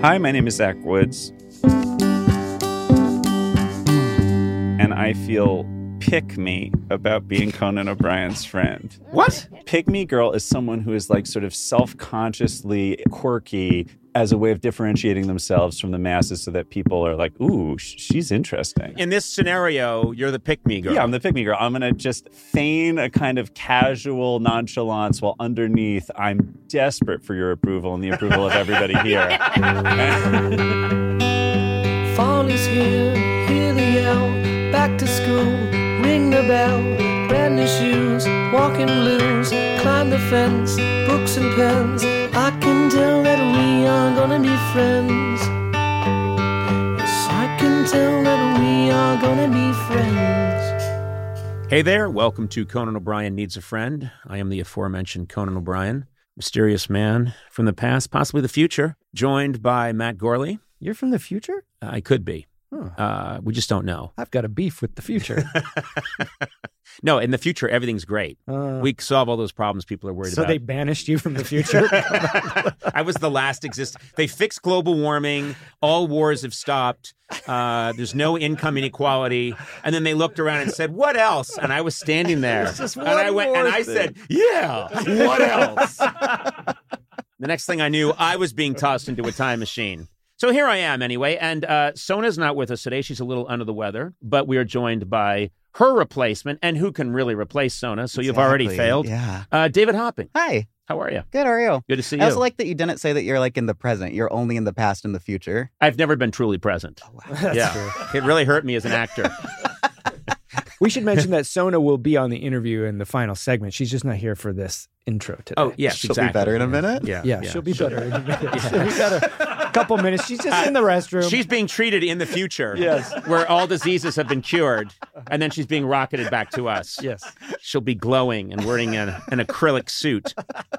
Hi, my name is Zach Woods, and I feel pick-me about being Conan O'Brien's friend. What? Pick-me girl is someone who is like sort of self-consciously quirky as a way of differentiating themselves from the masses so that people are like, ooh, she's interesting. In this scenario, you're the pick-me girl. Yeah, I'm the pick-me girl. I'm going to just feign a kind of casual nonchalance while underneath I'm desperate for your approval and the approval of everybody here. Fall is here, hear the yell, back to school, ring the bell, brand new shoes, walking blues, climb the fence, books and pens, I can tell that we are gonna be friends. Yes, I can tell that we are gonna be friends. Hey there, welcome to Conan O'Brien Needs a Friend. I am the aforementioned Conan O'Brien, mysterious man from the past, possibly the future, joined by Matt Gorley. You're from the future? I could be. Huh. We just don't know. I've got a beef with the future. No, in the future, everything's great. We solve all those problems people are worried So about. they banished you from the future? I was the last existing. They fixed global warming. All wars have stopped. There's no income inequality. And then they looked around and said, what else? And I was standing there. just and one I went more and I thing. said, yeah, what else? The next thing I knew, I was being tossed into a time machine. So here I am anyway. And Sona's not with us today. She's a little under the weather. But we are joined by her replacement. And who can really replace Sona? So you've already failed. Yeah. David Hopping. Hi. How are you? Good, how are you? Good to see you. I also like that you didn't say that you're like in the present. You're only in the past and the future. I've never been truly present. That's Yeah. true. It really hurt me as an actor. We should mention that Sona will be on the interview in the final segment. She's just not here for this intro today. Oh, yes, She'll exactly. be better in a minute. Yeah, she'll be better in a minute. She'll be better. A couple minutes. She's just in the restroom. She's being treated in the future. Yes. Where all diseases have been cured, and then she's being rocketed back to us. Yes. She'll be glowing and wearing an acrylic suit.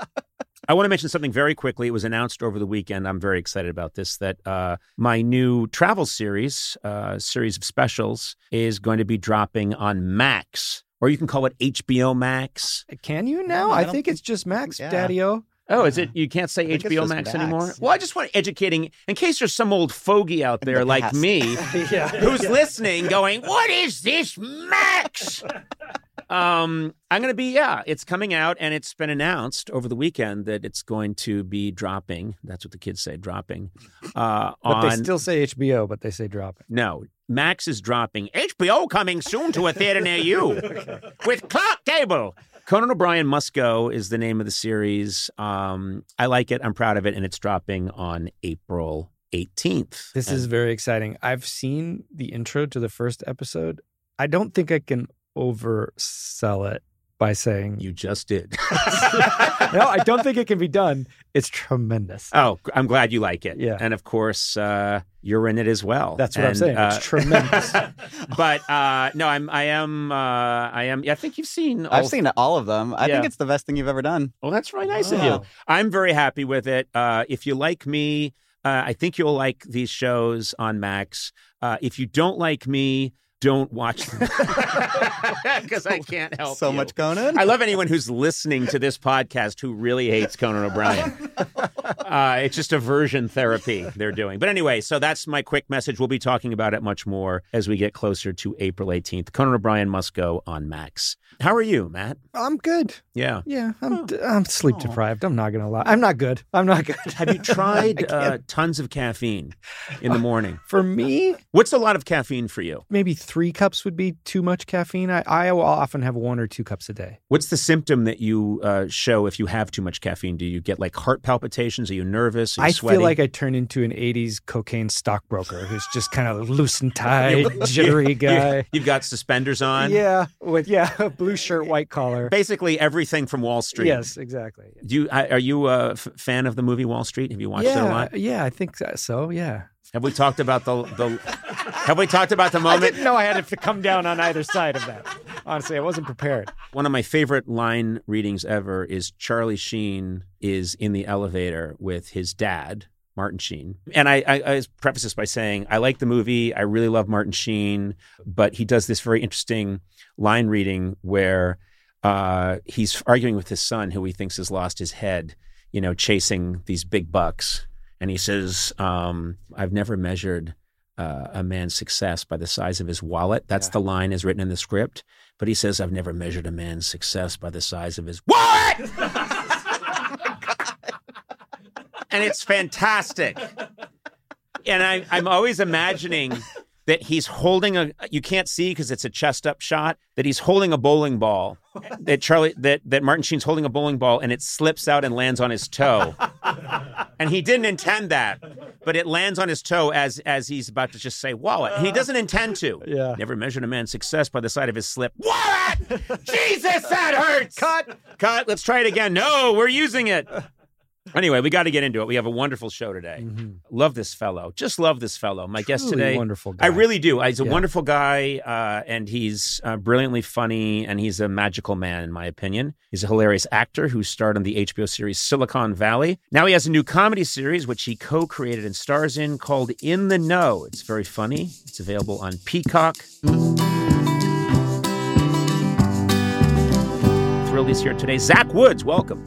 I want to mention something very quickly. It was announced over the weekend. I'm very excited about this, that my new travel series of specials, is going to be dropping on Max, or you can call it HBO Max. Can you now? No, I I don't think it's just Max, Yeah. Daddy-O. Oh, is it? You can't say think it's HBO just Max Max. anymore? Well, I just want educating, in case there's some old fogey out there the like past. me Yeah. who's listening going, what is this Max? I'm going to be, it's coming out, and it's been announced over the weekend that it's going to be dropping. That's what the kids say, dropping. But they still say HBO, but they say drop it. No, Max is dropping. HBO coming soon to a theater near you with Clark Gable. Conan O'Brien Must Go is the name of the series. I like it. I'm proud of it. And it's dropping on April 18th. This is very exciting. I've seen the intro to the first episode. I don't think I can oversell it by saying You just did. no, I don't think it can be done. It's tremendous. Oh, I'm glad you like it. Yeah. And of course, you're in it as well. That's what I'm saying. It's tremendous. But no, I am. I think you've seen. I've seen all of them. I Yeah. think it's the best thing you've ever done. Well, that's really nice of Oh. you. I'm very happy with it. If you like me, I think you'll like these shows on Max. If you don't like me, don't watch them because I can't help So you. much Conan. I love anyone who's listening to this podcast who really hates Conan O'Brien. It's just aversion therapy they're doing. But anyway, so that's my quick message. We'll be talking about it much more as we get closer to April 18th. Conan O'Brien Must Go on Max. How are you, Matt? I'm good. Yeah. Yeah, I'm sleep deprived. I'm not going to lie. I'm not good. Have you tried tons of caffeine in the morning? For me, What's a lot of caffeine for you? maybe 3 cups would be too much caffeine. I will often have 1 or 2 cups a day. What's the symptom that you show if you have too much caffeine? Do you get like heart palpitations? Are you nervous? Are you I sweaty? feel like I turn into an 80s cocaine stockbroker who's just kind of loose and tied, jittery guy. You've got suspenders on? Yeah, with blue shirt, white collar. Basically everything from Wall Street. Yes, exactly. Are you a fan of the movie Wall Street? Have you watched it a lot? Yeah, I think so. Yeah. Have we talked about the Have we talked about the I moment? didn't know I had to come down on either side of that. Honestly, I wasn't prepared. One of my favorite line readings ever is Charlie Sheen is in the elevator with his dad, Martin Sheen. And I preface this by saying, I like the movie. I really love Martin Sheen, but he does this very interesting line reading where he's arguing with his son, who he thinks has lost his head, chasing these big bucks. And he says, I've never measured a man's success by the size of his wallet. That's the line is written in the script. But he says, I've never measured a man's success by the size of his wallet. And it's fantastic. And I'm always imagining that he's holding you can't see because it's a chest up shot, that he's holding a bowling ball, that Martin Sheen's holding a bowling ball and it slips out and lands on his toe. And he didn't intend that, but it lands on his toe as he's about to just say wallet. He doesn't intend to. Yeah. Never measured a man's success by the side of his slip. Wallet! Jesus, that hurts! Cut. Let's try it again. No, we're using it. Anyway, we got to get into it. We have a wonderful show today. Mm-hmm. Love this fellow. Just love this fellow. My guest today. Wonderful guy. I really do. He's a wonderful guy, and he's brilliantly funny, and he's a magical man, in my opinion. He's a hilarious actor who starred on the HBO series Silicon Valley. Now he has a new comedy series, which he co-created and stars in, called In the Know. It's very funny. It's available on Peacock. Thrilled he's here today. Zach Woods, welcome.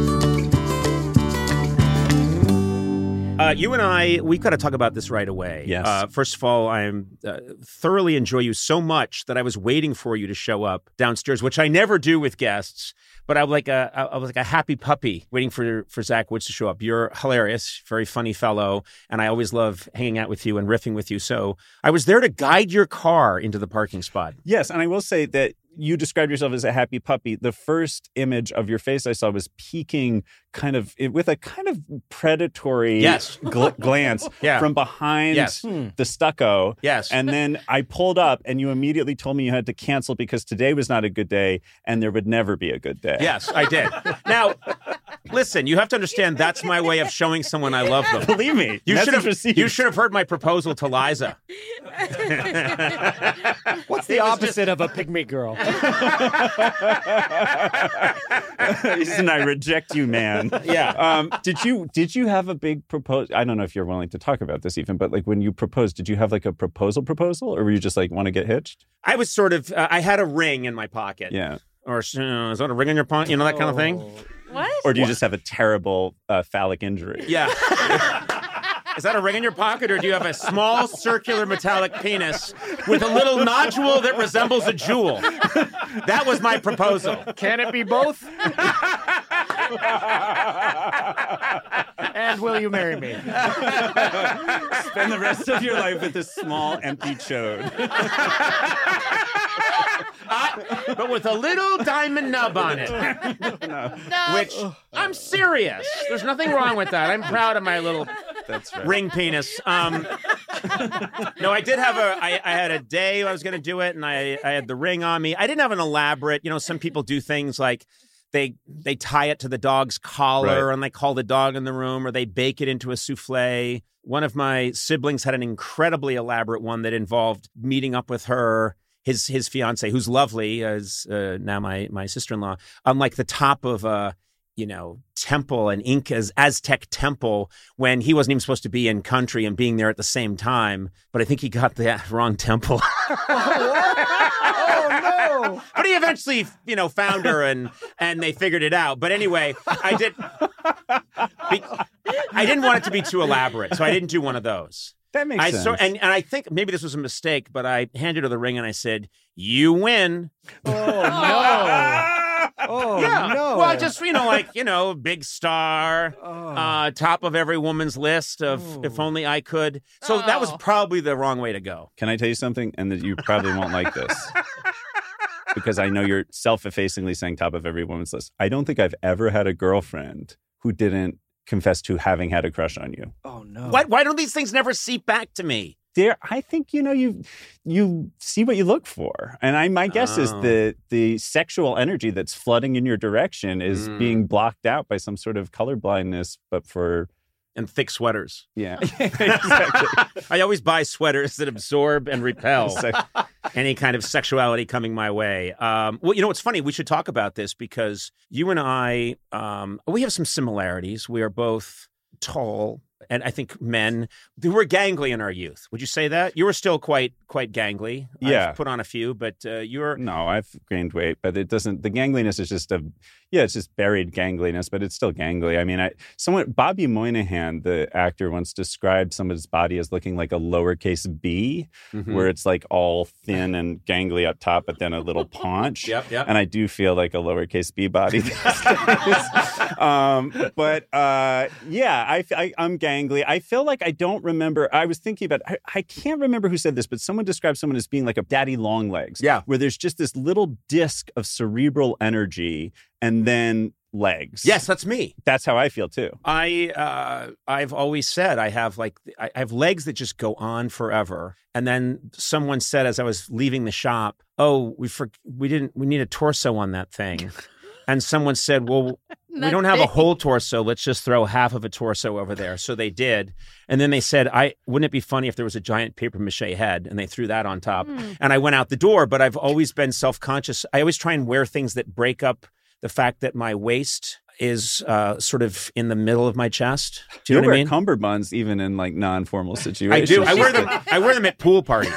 You and I, we've got to talk about this right away. Yes. First of all, I thoroughly enjoy you so much that I was waiting for you to show up downstairs, which I never do with guests. But I was like a happy puppy waiting for Zach Woods to show up. You're hilarious, very funny fellow, and I always love hanging out with you and riffing with you. So I was there to guide your car into the parking spot. Yes, and I will say that you described yourself as a happy puppy. The first image of your face I saw was peeking with a kind of predatory glance from behind the stucco. Yes. And then I pulled up and you immediately told me you had to cancel because today was not a good day and there would never be a good day. Yes, I did. Now, listen, you have to understand that's my way of showing someone I love them. Believe me. You should have heard my proposal to Liza. What's the opposite of a pygmy girl? Isn't I reject you, man. Yeah. Did you have a big proposal? I don't know if you're willing to talk about this even, but like when you proposed, did you have like a proposal, or were you just like want to get hitched? I was sort of. I had a ring in my pocket. Yeah. Or is that a ring in your pocket? You know, that kind of thing. What? Or do you just have a terrible phallic injury? Yeah. Is that a ring in your pocket, or do you have a small circular metallic penis with a little nodule that resembles a jewel? That was my proposal. Can it be both? And will you marry me? Spend the rest of your life with this small, empty chode. But with a little diamond nub on it. No. Which, I'm serious. There's nothing wrong with that. I'm proud of my little ring penis. No, I did have I had a day I was going to do it, and I had the ring on me. I didn't have an elaborate, some people do things like they tie it to the dog's collar and they call the dog in the room, or they bake it into a souffle. One of my siblings had an incredibly elaborate one that involved meeting up with her, his fiance, who's lovely, as now my sister-in-law, on like the top of a temple, an Inca's Aztec temple, when he wasn't even supposed to be in country and being there at the same time. But I think he got the wrong temple. Oh no! But he eventually, found her and they figured it out. But anyway, I didn't want it to be too elaborate, so I didn't do one of those. That makes sense. And I think maybe this was a mistake, but I handed her the ring and I said, "You win." Oh no! Oh no! Well, just big star, top of every woman's list of if only I could. So that was probably the wrong way to go. Can I tell you something? And that you probably won't like this. Because I know you're self-effacingly saying top of every woman's list. I don't think I've ever had a girlfriend who didn't confess to having had a crush on you. Oh no! Why don't these things never seep back to me? I think you see what you look for, and my guess is the sexual energy that's flooding in your direction is being blocked out by some sort of color blindness, but for and thick sweaters. Yeah, exactly. I always buy sweaters that absorb and repel any kind of sexuality coming my way. Well, it's funny. We should talk about this because you and I, we have some similarities. We are both tall And I think men who were gangly in our youth. Would you say that? You were still quite gangly. Yeah. I've put on a few, but you're... No, I've gained weight, but it doesn't... The gangliness is just it's just buried gangliness, but it's still gangly. I mean, Bobby Moynihan, the actor, once described someone's body as looking like a lowercase b, where it's like all thin and gangly up top, but then a little paunch. Yep. And I do feel like a lowercase b body these days. I'm gangly. I feel like I don't remember. I was thinking about, I can't remember who said this, but someone described someone as being like a daddy long legs. Yeah. Where there's just this little disc of cerebral energy and then legs. Yes, that's me. That's how I feel too. I've always said I have legs that just go on forever. And then someone said as I was leaving the shop, "Oh, we need a torso on that thing." And someone said, "Well, we don't have a whole torso. Let's just throw half of a torso over there." So they did. And then they said, wouldn't it be funny if there was a giant paper mache head? And they threw that on top. And I went out the door, but I've always been self-conscious. I always try and wear things that break up the fact that my waist is sort of in the middle of my chest. Do you know what I mean? Cummerbunds even in like non-formal situations. I do. I wear them at pool parties.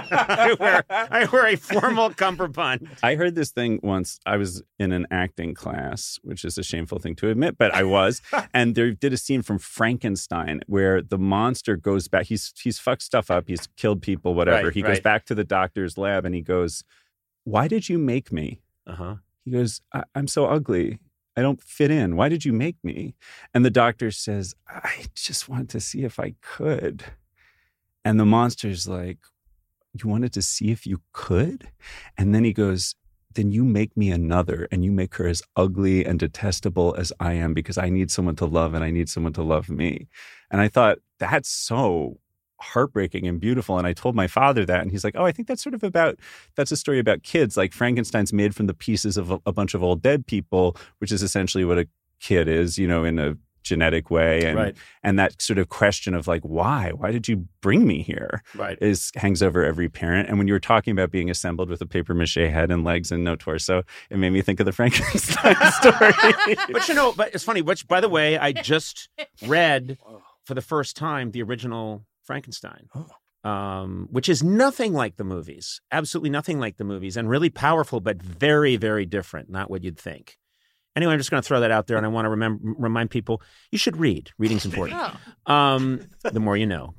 I wear a formal cummerbund. I heard this thing once. I was in an acting class, which is a shameful thing to admit, but I was. And they did a scene from Frankenstein where the monster goes back. He's fucked stuff up. He's killed people, whatever. He goes back to the doctor's lab and he goes, "Why did you make me?" He goes, I'm so ugly. I don't fit in. Why did you make me?" And the doctor says, "I just wanted to see if I could." And the monster's like, "You wanted to see if you could?" And then he goes, "Then you make me another, and you make her as ugly and detestable as I am because I need someone to love and I need someone to love me." And I thought, that's so heartbreaking and beautiful. And I told my father that, and he's like, "Oh, I think that's that's a story about kids. Like Frankenstein's made from the pieces of a bunch of old dead people, which is essentially what a kid is, in a genetic way." And and that sort of question of like, why did you bring me here? Hangs over every parent. And when you were talking about being assembled with a paper mache head and legs and no torso, it made me think of the Frankenstein story. But it's funny, which, by the way, I just read for the first time the original Frankenstein, which is nothing like the movies, absolutely nothing like the movies, and really powerful, but very, very different, not what you'd think. Anyway, I'm just going to throw that out there, and I want to remind people, you should read. Reading's important. The more you know.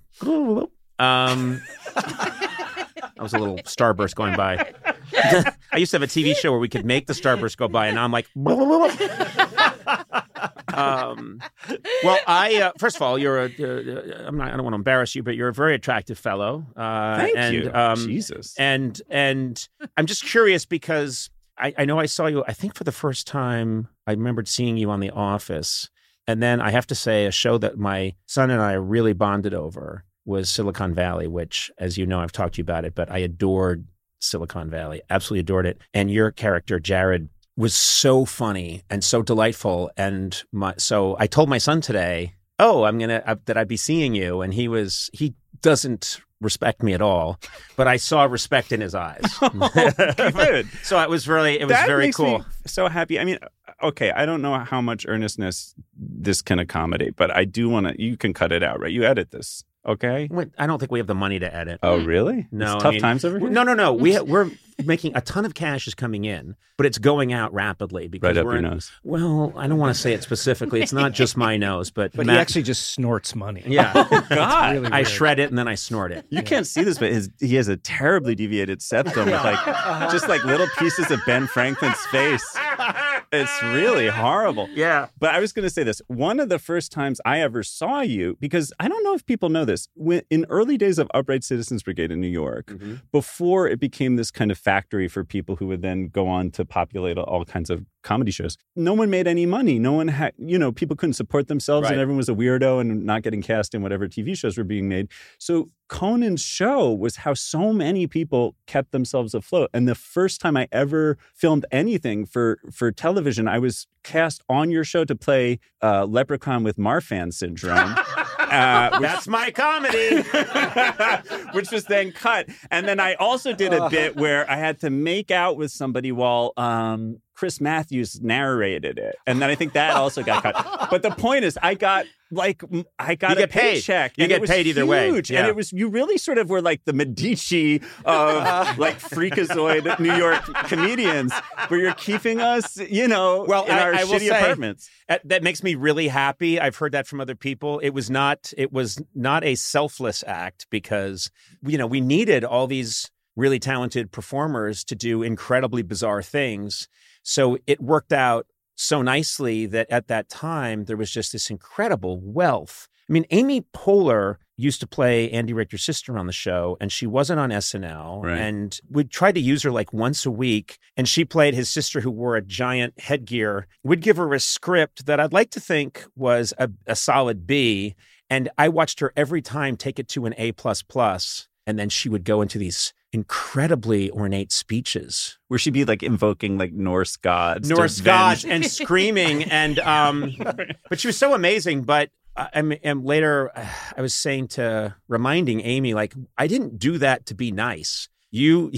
That was a little starburst going by. I used to have a TV show where we could make the starburst go by, and now I'm like... first of all, you're I don't want to embarrass you, but you're a very attractive fellow. Thank you. Jesus. And I'm just curious because I know I saw you, I think for the first time, I remembered seeing you on The Office. And then I have to say a show that my son and I really bonded over was Silicon Valley, which, as you know, I've talked to you about it, but I adored Silicon Valley, absolutely adored it. And your character, Jared, was so funny and so delightful. And so I told my son today, that I'd be seeing you. And he doesn't respect me at all, but I saw respect in his eyes. Good. So it was very cool. So happy. I mean, okay, I don't know how much earnestness this can accommodate, but I do want to, you can cut it out, right? You edit this. Okay. I don't think we have the money to edit. Oh, really? No. It's tough times over here? No. We're making a ton of cash is coming in, but it's going out rapidly because right up your nose. Well, I don't want to say it specifically. It's not just my nose, but he actually just snorts money. Yeah. Oh, God. Really I shred it and then I snort it. You can't see this, but he has a terribly deviated septum with just like little pieces of Ben Franklin's face. It's really horrible. Yeah. But I was going to say this. One of the first times I ever saw you, because I don't know if people know this, in early days of Upright Citizens Brigade in New York, before it became this kind of factory for people who would then go on to populate all kinds of comedy shows, no one made any money. No one had, people couldn't support themselves and everyone was a weirdo and not getting cast in whatever TV shows were being made. So Conan's show was how so many people kept themselves afloat. And the first time I ever filmed anything for television, I was cast on your show to play Leprechaun with Marfan syndrome. That's my comedy. Which was then cut. And then I also did a bit where I had to make out with somebody while Chris Matthews narrated it. And then I think that also got cut. But the point is, I got like I got a paycheck. You get paid either way. Yeah. And it was, you really sort of were like the Medici of like freakazoid New York comedians, where you're keeping us, in our shitty apartments. That makes me really happy. I've heard that from other people. It was not a selfless act, because, we needed all these really talented performers to do incredibly bizarre things. So it worked out so nicely that at that time, there was just this incredible wealth. I mean, Amy Poehler used to play Andy Richter's sister on the show, and she wasn't on SNL. Right. And we'd try to use her like once a week, and she played his sister who wore a giant headgear. We'd give her a script that I'd like to think was a solid B, and I watched her every time take it to an A++, and then she would go into these incredibly ornate speeches where she'd be like invoking like Norse gods and screaming, and but she was so amazing. But and later I was reminding Amy, like, I didn't do that to be nice. We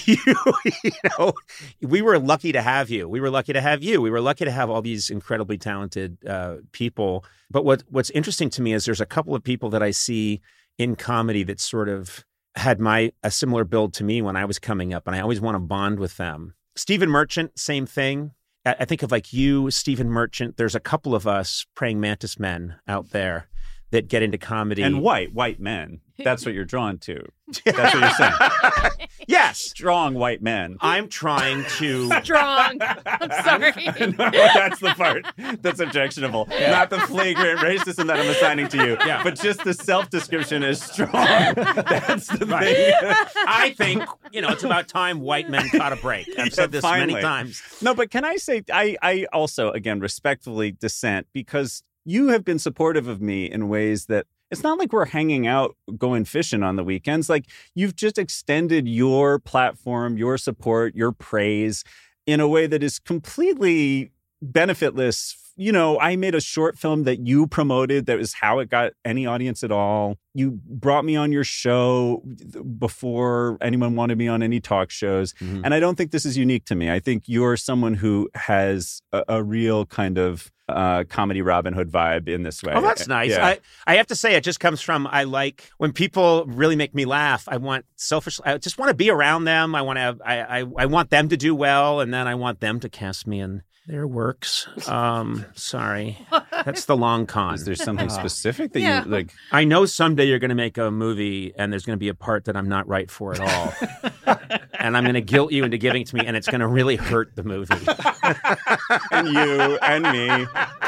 were lucky to have you. We were lucky to have you. We were lucky to have all these incredibly talented people. But what's interesting to me is there's a couple of people that I see in comedy that sort of had a similar build to me when I was coming up, and I always want to bond with them. Stephen Merchant, same thing. I think of like you, Stephen Merchant. There's a couple of us praying mantis men out there that get into comedy. And white men. That's what you're drawn to. That's what you're saying. Yes. Strong white men. I'm trying to... Strong. I'm sorry. No, that's the part that's objectionable. Yeah. Not the flagrant racism that I'm assigning to you. Yeah. But just the self-description is strong. That's the thing. I think, it's about time white men caught a break. I've said this many times. No, but can I say, I also, again, respectfully dissent, because you have been supportive of me in ways that it's not like we're hanging out going fishing on the weekends. Like, you've just extended your platform, your support, your praise in a way that is completely benefitless. I made a short film that you promoted that was how it got any audience at all. You brought me on your show before anyone wanted me on any talk shows. Mm-hmm. And I don't think this is unique to me. I think you're someone who has a real kind of comedy Robin Hood vibe in this way. Oh, that's nice. Yeah. I have to say, it just comes from, I like when people really make me laugh. I just want to be around them. I want them to do well, and then I want them to cast me in their works. Sorry. That's the long con. Is there something specific that you like? I know someday you're going to make a movie and there's going to be a part that I'm not right for at all. And I'm going to guilt you into giving it to me, and it's going to really hurt the movie. And you and me.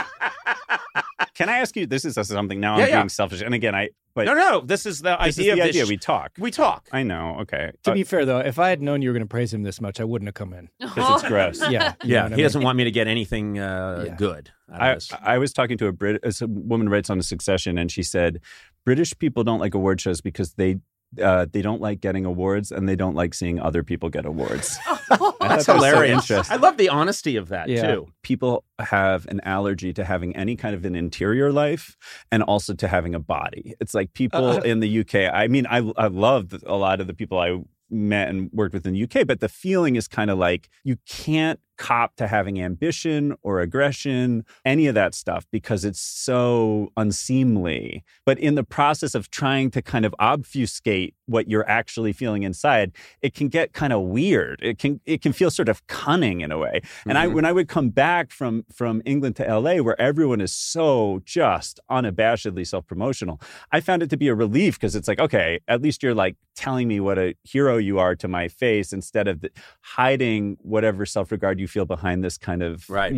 Can I ask you, this is something now I'm being selfish. And again, No, this is the idea. We talk. We talk. I know. Okay. To be fair, though, if I had known you were going to praise him this much, I wouldn't have come in. Because it's gross. Yeah. He doesn't want me to get anything good. I was talking to a woman who writes on Succession, and she said, British people don't like award shows because they don't like getting awards, and they don't like seeing other people get awards. That's hilarious. I love the honesty of that, too. People have an allergy to having any kind of an interior life, and also to having a body. It's like people in the UK. I mean, I love a lot of the people I met and worked with in the UK, but the feeling is kind of like you can't cop to having ambition or aggression, any of that stuff, because it's so unseemly. But in the process of trying to kind of obfuscate what you're actually feeling inside, it can get kind of weird. It can feel sort of cunning in a way. And when I would come back from England to LA, where everyone is so just unabashedly self-promotional, I found it to be a relief, because it's like, okay, at least you're like telling me what a hero you are to my face, instead of hiding whatever self-regard you feel behind this kind of, right.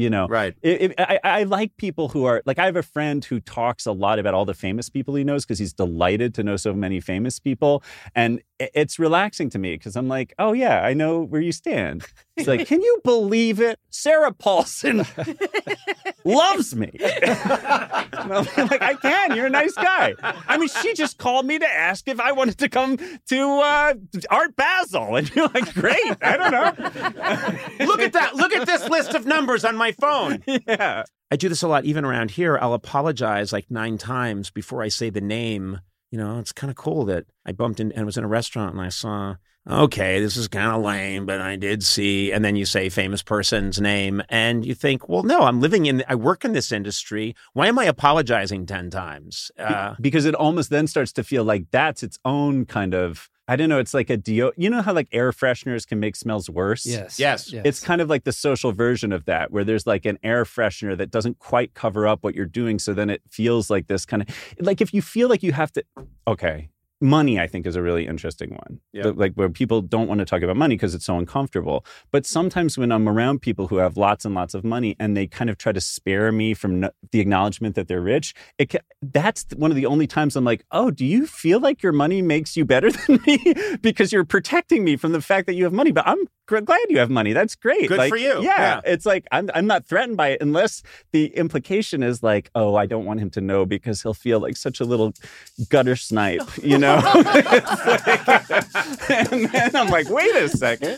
I like people who are like, I have a friend who talks a lot about all the famous people he knows, because he's delighted to know so many famous people. And it's relaxing to me, because I'm like, oh yeah, I know where you stand. It's like, can you believe it? Sarah Paulson loves me. I'm like, I can. You're a nice guy. I mean, she just called me to ask if I wanted to come to Art Basel. And you're like, great. I don't know. Look at that. Look at this list of numbers on my phone. Yeah. I do this a lot, even around here. I'll apologize like 9 times before I say the name, it's kind of cool that I bumped in and was in a restaurant and I saw, okay, this is kind of lame, but I did see, and then you say famous person's name and you think, well, no, I work in this industry. Why am I apologizing 10 times? Because it almost then starts to feel like that's its own kind of, I don't know, it's like a you know how like air fresheners can make smells worse? Yes. It's kind of like the social version of that, where there's like an air freshener that doesn't quite cover up what you're doing. So then it feels like this kind of, like if you feel like you have to, okay. Money, I think, is a really interesting one. Yeah. Like where people don't want to talk about money because it's so uncomfortable. But sometimes when I'm around people who have lots and lots of money and they kind of try to spare me from the acknowledgement that they're rich, that's one of the only times I'm like, oh, do you feel like your money makes you better than me? Because you're protecting me from the fact that you have money. But I'm glad you have money. That's great. Good for you. Yeah. It's like, I'm not threatened by it unless the implication is like, oh, I don't want him to know because he'll feel like such a little gutter snipe, you know? And then I'm like, wait a second.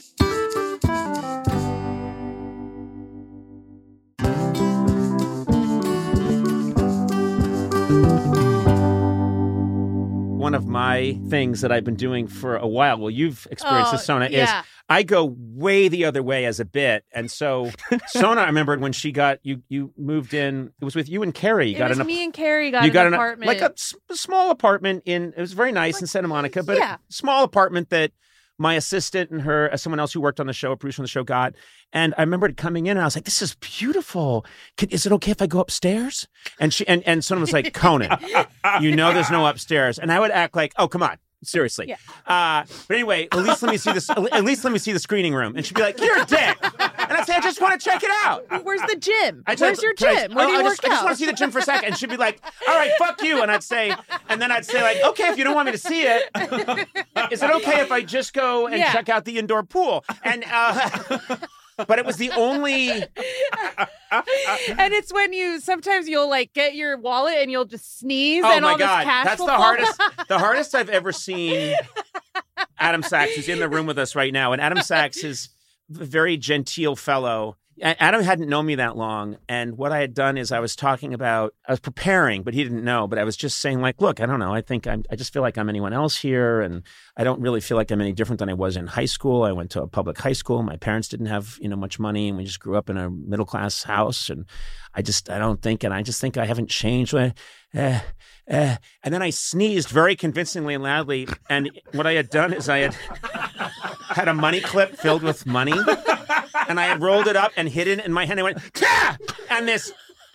One of my things that I've been doing for a while, well, you've experienced this, Sona, is I go way the other way as a bit. And so Sona, I remembered when she got, you moved in, it was with you and Carrie. Me and Carrie got an apartment. Like a small apartment it was very nice in Santa Monica, but a small apartment that my assistant and someone else who worked on the show, a producer on the show, got. And I remembered coming in and I was like, this is beautiful. Is it okay if I go upstairs? And and someone was like, Conan, there's no upstairs. And I would act like, oh, come on. Seriously. Yeah. But anyway, at least let me see this. At least let me see the screening room. And she'd be like, "You're a dick." And I'd say, "I just want to check it out." Where's the gym? Where's your gym? Where do you work out? I just want to see the gym for a second. And she'd be like, "All right, fuck you." And then I'd say like, "Okay, if you don't want me to see it, is it okay if I just go and check out the indoor pool?" And but it was the only. And it's when sometimes you'll like get your wallet and you'll just sneeze and all this cash That's will the fall. hardest. The hardest I've ever seen. Adam Sachs, who's in the room with us right now, and Adam Sachs is a very genteel fellow. Adam hadn't known me that long, and what I had done is I was preparing, but he didn't know, but I was just saying like, look, I don't know, I just feel like I'm anyone else here, and I don't really feel like I'm any different than I was in high school. I went to a public high school. My parents didn't have, much money, and we just grew up in a middle-class house, and I just think I haven't changed. And then I sneezed very convincingly and loudly, and what I had done is I had a money clip filled with money, and I had rolled it up and hid it in my hand. I went, "Kah!" And this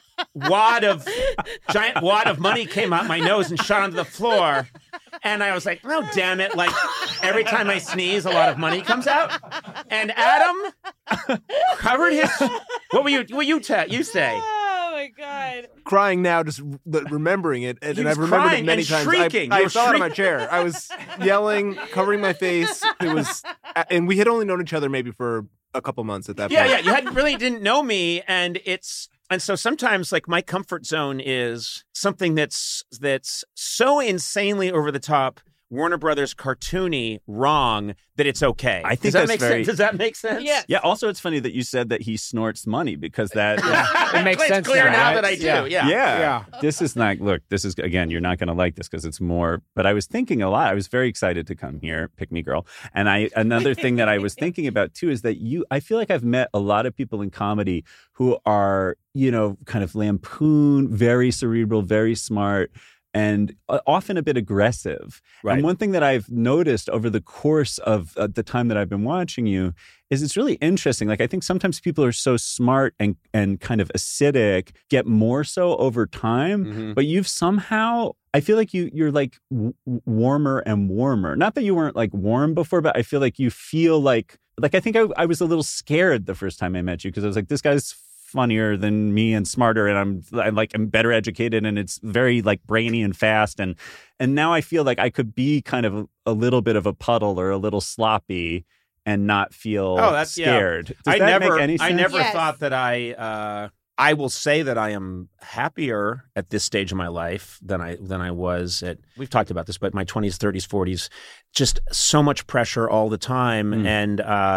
giant wad of money came out my nose and shot onto the floor. And I was like, oh, damn it. Like, every time I sneeze, a lot of money comes out. And Adam covered his... What will you say? Oh, my God. Crying now, just remembering it. And I've remembered it many times. Shrieking. I fell out of my chair. I was yelling, covering my face. And we had only known each other maybe for a couple months at that point. Yeah. You really didn't know me. And so sometimes like my comfort zone is something that's so insanely over the top, Warner Brothers cartoony, wrong, that it's okay. I think Does that make sense? Yes. Yeah. Also, it's funny that you said that he snorts money because that it makes sense. It's clear now that I do. Yeah. This is not. Look, this is again. You're not going to like this because it's more. But I was thinking a lot. I was very excited to come here, Pick Me Girl. And another thing that I was thinking about too is that I feel like I've met a lot of people in comedy who are kind of lampoon, very cerebral, very smart, and often a bit aggressive. Right. And one thing that I've noticed over the course of the time that I've been watching you is it's really interesting. Like, I think sometimes people are so smart and kind of acidic, get more so over time, but you've somehow... I feel like you're like warmer and warmer. Not that you weren't like warm before, but I feel like you feel like I think I was a little scared the first time I met you because I was like, this guy's funnier than me and smarter, and I'm better educated, and it's very like brainy and fast, and now I feel like I could be kind of a little bit of a puddle or a little sloppy and not feel scared. Does that make any sense? I never thought that I will say that I am happier at this stage of my life than I was at, we've talked about this, but my 20s, 30s, 40s, just so much pressure all the time. And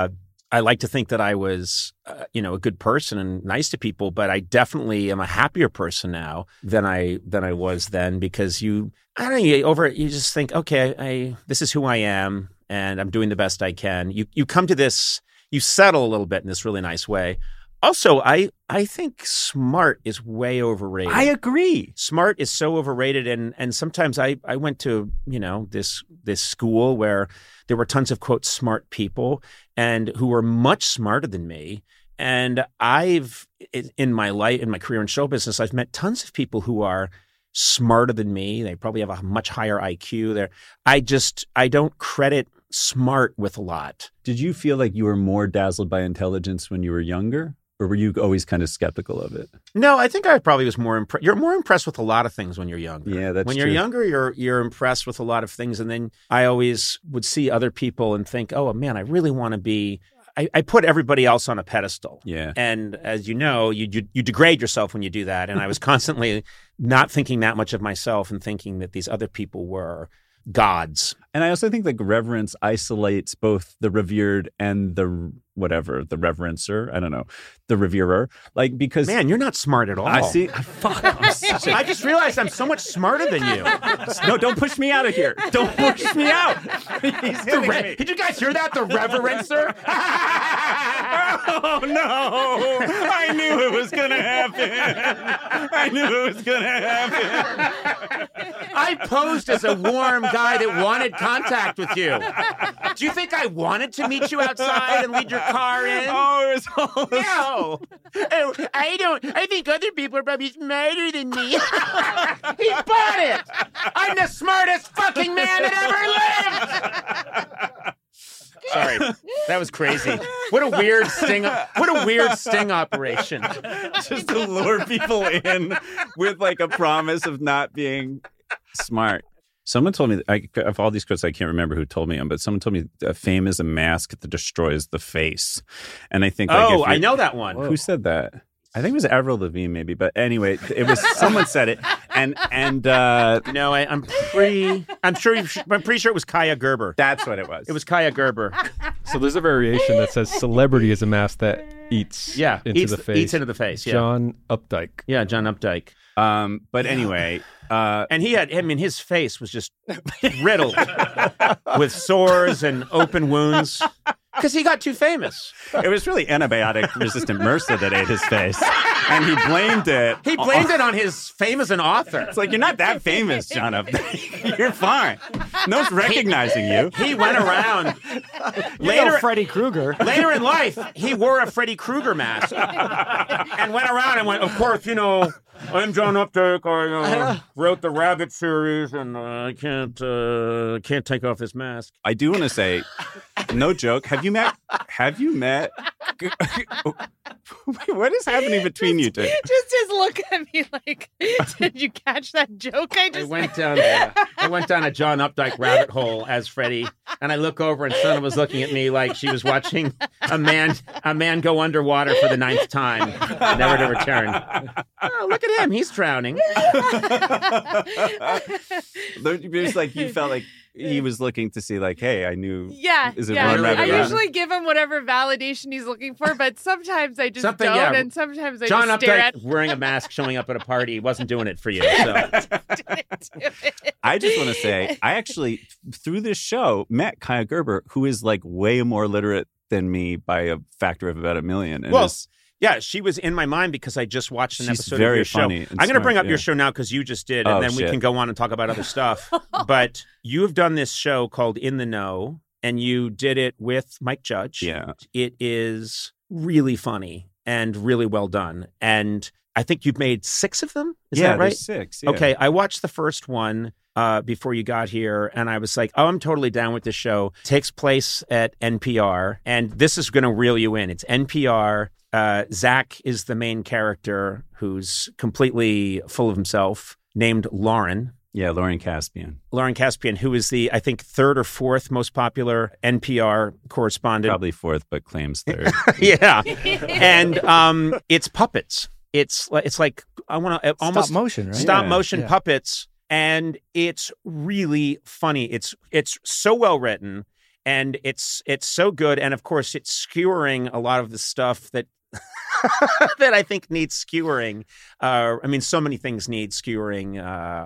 I like to think that I was, a good person and nice to people, but I definitely am a happier person now than I was then, because you just think, okay, this is who I am and I'm doing the best I can. You come to this, you settle a little bit in this really nice way. Also, I think smart is way overrated. I agree. Smart is so overrated, and sometimes I went to this school where there were tons of, quote, smart people and who were much smarter than me. And in my career in show business, I've met tons of people who are smarter than me. They probably have a much higher IQ. I don't credit smart with a lot. Did you feel like you were more dazzled by intelligence when you were younger? Or were you always kind of skeptical of it? No, I think I probably was more impressed. You're more impressed with a lot of things when you're younger. Yeah, that's when true. You're younger, you're impressed with a lot of things. And then I always would see other people and think, oh, man, I really want to be... I put everybody else on a pedestal. Yeah. And as you know, you degrade yourself when you do that. And I was constantly not thinking that much of myself and thinking that these other people were gods. And I also think like reverence isolates both the revered and the reverencer. I don't know, the reverer. Like, because man, you're not smart at all. I see. Fuck. I just realized I'm so much smarter than you. No, don't push me out of here. Don't push me out. Did you guys hear that? The reverencer. Oh no! I knew it was gonna happen. I posed as a warm guy that wanted contact with you. Do you think I wanted to meet you outside and lead your car in? Oh, it was all no. Oh, I think other people are probably smarter than me. He bought it. I'm the smartest fucking man that ever lived. Sorry, that was crazy. What a weird sting operation. Just to lure people in with like a promise of not being smart. Someone told me, of all these quotes, I can't remember who told me them, but someone told me fame is a mask that destroys the face. And I think, like, I know that one. Who said that? I think it was Avril Lavigne, maybe. But anyway, it was someone said it, and no, I'm pretty sure it was Kaya Gerber. That's what it was. It was Kaya Gerber. So there's a variation that says celebrity is a mask that eats into the face. Eats into the face. Yeah. John Updike. Yeah, John Updike. But anyway, and his face was just riddled with sores and open wounds because he got too famous. It was really antibiotic-resistant MRSA that ate his face, and he blamed it. He blamed it on his fame as an author. It's like, you're not that famous, John Updike. You're fine. No one's recognizing you. He went around later. Freddy Krueger. Later in life, he wore a Freddy Krueger mask and went around and went, of course, I'm John Updike. I wrote the Rabbit series, and I can't take off this mask. I do want to say, no joke. Have you met? What is happening between you two? Just his look at me like, did you catch that joke? I went down a John Updike rabbit hole as Freddy, and I look over, and Sana was looking at me like she was watching a man go underwater for the 9th time, never to return. Oh, look at him. He's drowning. It's like you felt like he was looking to see, like, hey, I knew. Yeah. Is it one rabbit? I usually give him whatever validation he's looking for, but sometimes I just don't, and sometimes I John just stare at Updike wearing a mask, showing up at a party, wasn't doing it for you. So. I just want to say, I actually, through this show, met Kaya Gerber, who is like way more literate than me by a factor of about 1 million. And yeah, she was in my mind because I just watched an episode very of your show. Funny I'm going to bring up your show now because you just did, and then we can go on and talk about other stuff. But you have done this show called In the Know, and you did it with Mike Judge. Yeah. It is really funny and really well done. And I think you've made 6 of them? Is that right? There's 6. Yeah. Okay, I watched the first one before you got here, and I was like, oh, I'm totally down with this show. It takes place at NPR, and this is going to reel you in. It's NPR. Zach is the main character who's completely full of himself, named Lauren. Yeah, Lauren Caspian. Lauren Caspian, who is the, I think, 3rd or 4th most popular NPR correspondent. Probably 4th, but claims 3rd. Yeah. And it's puppets. It's like, I want to almost... Stop motion, right? Stop motion puppets. And it's really funny. It's so well written. And it's so good. And of course, it's skewering a lot of the stuff that that I think needs skewering. So many things need skewering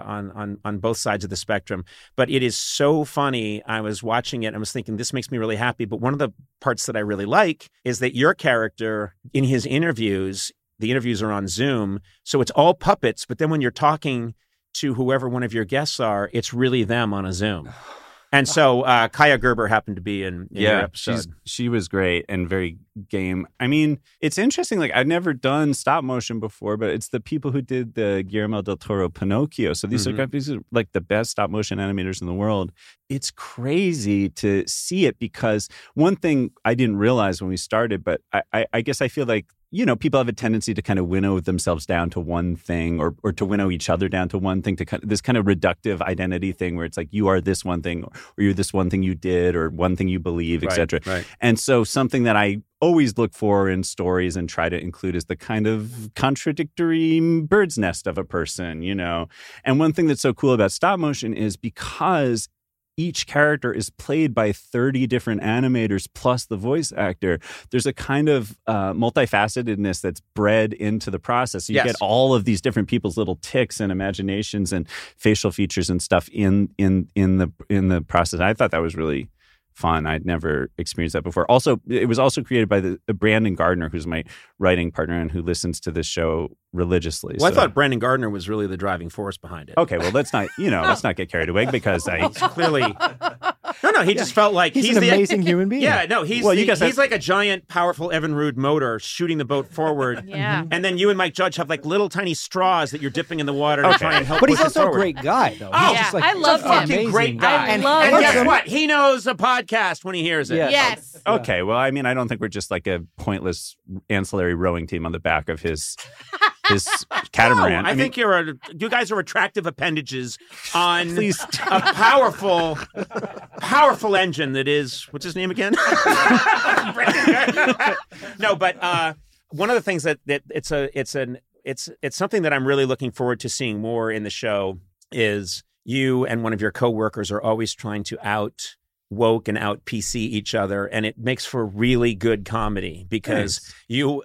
on both sides of the spectrum. But it is so funny. I was watching it and I was thinking, this makes me really happy. But one of the parts that I really like is that your character in his interviews, the interviews are on Zoom, so it's all puppets. But then when you're talking to whoever one of your guests are, it's really them on a Zoom. And so Kaia Gerber happened to be in your episode. She was great and very game. I mean, it's interesting. Like, I'd never done stop motion before, but it's the people who did the Guillermo del Toro Pinocchio. So these are like the best stop motion animators in the world. It's crazy to see it because one thing I didn't realize when we started, but I guess I feel like, you know, people have a tendency to kind of winnow themselves down to one thing or to winnow each other down to one thing, to kind of, this kind of reductive identity thing where it's like you are this one thing or you're this one thing you did or one thing you believe, et cetera. Right. And so something that I always look for in stories and try to include is the kind of contradictory bird's nest of a person, you know. And one thing that's so cool about stop motion is because each character is played by 30 different animators plus the voice actor, there's a kind of multifacetedness that's bred into the process. So you get all of these different people's little tics and imaginations and facial features and stuff in the process. I thought that was really fun. I'd never experienced that before. Also, it was also created by the Brandon Gardner, who's my writing partner and who listens to this show religiously. Well, I thought Brandon Gardner was really the driving force behind it. Okay, well, let's not get carried away because I clearly. No, he just felt like he's an amazing human being. Yeah, no, he's like a giant, powerful Evan Rood motor shooting the boat forward. Yeah. And then you and Mike Judge have like little tiny straws that you're dipping in the water to try and help. But he's push also it forward. a great guy, though. Oh, He's just like, I love him. Fucking great guy. I love and him. guess what? He knows a podcast when he hears it. Yes. Okay, well, I mean, I don't think we're just like a pointless ancillary rowing team on the back of his catamaran. No, I think you guys are attractive appendages on a powerful engine that is, what's his name again? No, but one of the things that it's something that I'm really looking forward to seeing more in the show is you and one of your coworkers are always trying to out woke and out PC each other, and it makes for really good comedy because you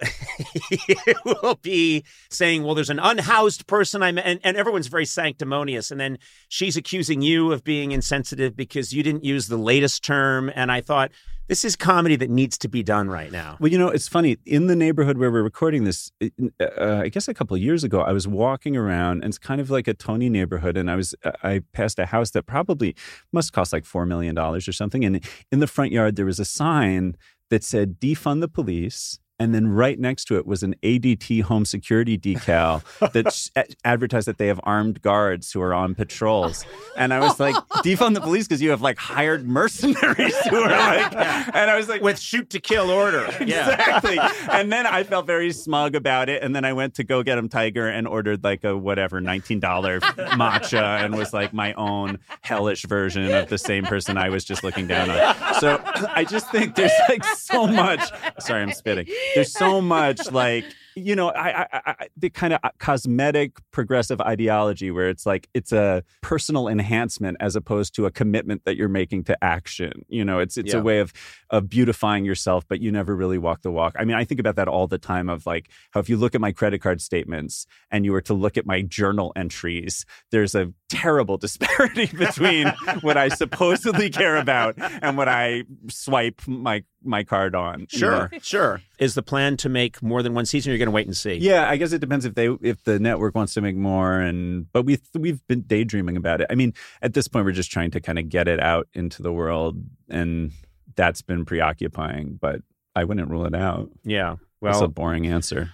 will be saying, well, there's an unhoused person and everyone's very sanctimonious, and then she's accusing you of being insensitive because you didn't use the latest term, and I thought, this is comedy that needs to be done right now. Well, you know, it's funny. In the neighborhood where we're recording this, I guess a couple of years ago, I was walking around, and it's kind of like a Tony neighborhood, and I passed a house that probably must cost like $4 million or something. And in the front yard, there was a sign that said, defund the police. And then right next to it was an ADT home security decal that advertised that they have armed guards who are on patrols. And I was like, defund the police because you have like hired mercenaries who are like, and I was like, with shoot to kill order. Exactly. And then I felt very smug about it. And then I went to go get him Tiger and ordered like a whatever $19 matcha and was like my own hellish version of the same person I was just looking down on. So I just think there's like so much. Sorry, I'm spitting. There's so much like, you know, the kind of cosmetic progressive ideology where it's like it's a personal enhancement as opposed to a commitment that you're making to action. You know, it's a way of beautifying yourself, but you never really walk the walk. I mean, I think about that all the time of like how if you look at my credit card statements and you were to look at my journal entries, there's a terrible disparity between what I supposedly care about and what I swipe my card on. Sure. Is the plan to make more than one season? Or you're going to wait and see. Yeah, I guess it depends if the network wants to make more, but we've been daydreaming about it. I mean, at this point, we're just trying to kind of get it out into the world, and that's been preoccupying. But I wouldn't rule it out. Yeah. Well, that's a boring answer.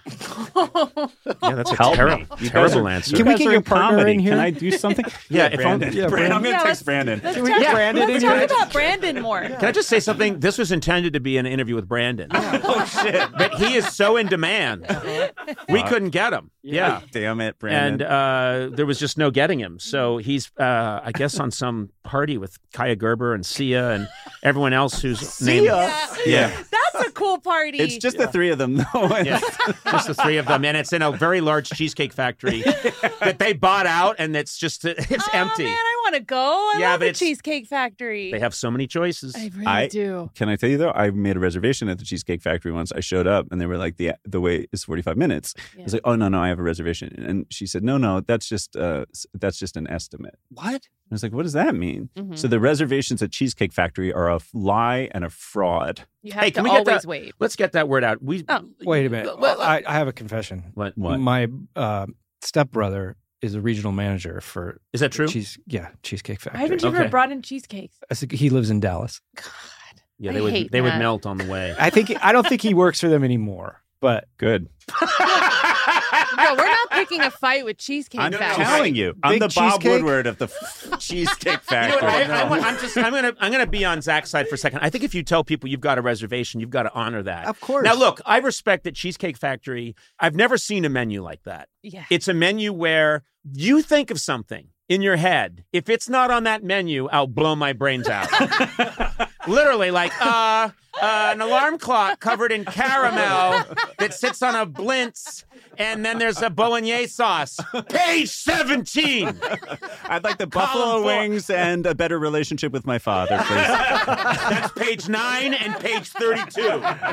Yeah, that's a terrible answer. Can we get your partner in here? Can I do something? Brandon. Brandon. I'm going to text Brandon. Let's talk about Brandon more. Can I just say something? This was intended to be an interview with Brandon. Oh, shit. But he is so in demand. We couldn't get him. Yeah. Damn it, Brandon. And there was just no getting him. So he's, I guess, on some party with Kaia Gerber and Sia and everyone else who's named. Yeah. That's a cool party. It's just the three of them, though. Just the three of them. And it's in a very large cheesecake factory that they bought out, and it's empty. Man, I want to go. I love the Cheesecake Factory. They have so many choices. I really do. Can I tell you, though? I made a reservation at the Cheesecake Factory once. I showed up, and they were like, the wait is 45 minutes. I was like, oh, no, I have a reservation. And she said, no, that's just an estimate. What? I was like, what does that mean? Mm-hmm. So the reservations at Cheesecake Factory are a lie and a fraud. You have to always wait. Let's get that word out. Wait a minute. I have a confession. What? My stepbrother is a regional manager for... Is that true? Cheesecake Factory. Why haven't you ever brought in cheesecakes? He lives in Dallas. God. Yeah, they would melt on the way. I don't think he works for them anymore, but... Good. No, we're not picking a fight with Cheesecake Factory. I'm telling you, I'm the Bob Woodward of the Cheesecake Factory. I'm going to be on Zach's side for a second. I think if you tell people you've got a reservation, you've got to honor that. Of course. Now, look, I respect that Cheesecake Factory. I've never seen a menu like that. Yeah. It's a menu where you think of something in your head. If it's not on that menu, I'll blow my brains out. Literally, like, an alarm clock covered in caramel that sits on a blintz, and then there's a bolognese sauce. Page 17! I'd like the buffalo wings and a better relationship with my father, please. That's page 9 and page 32.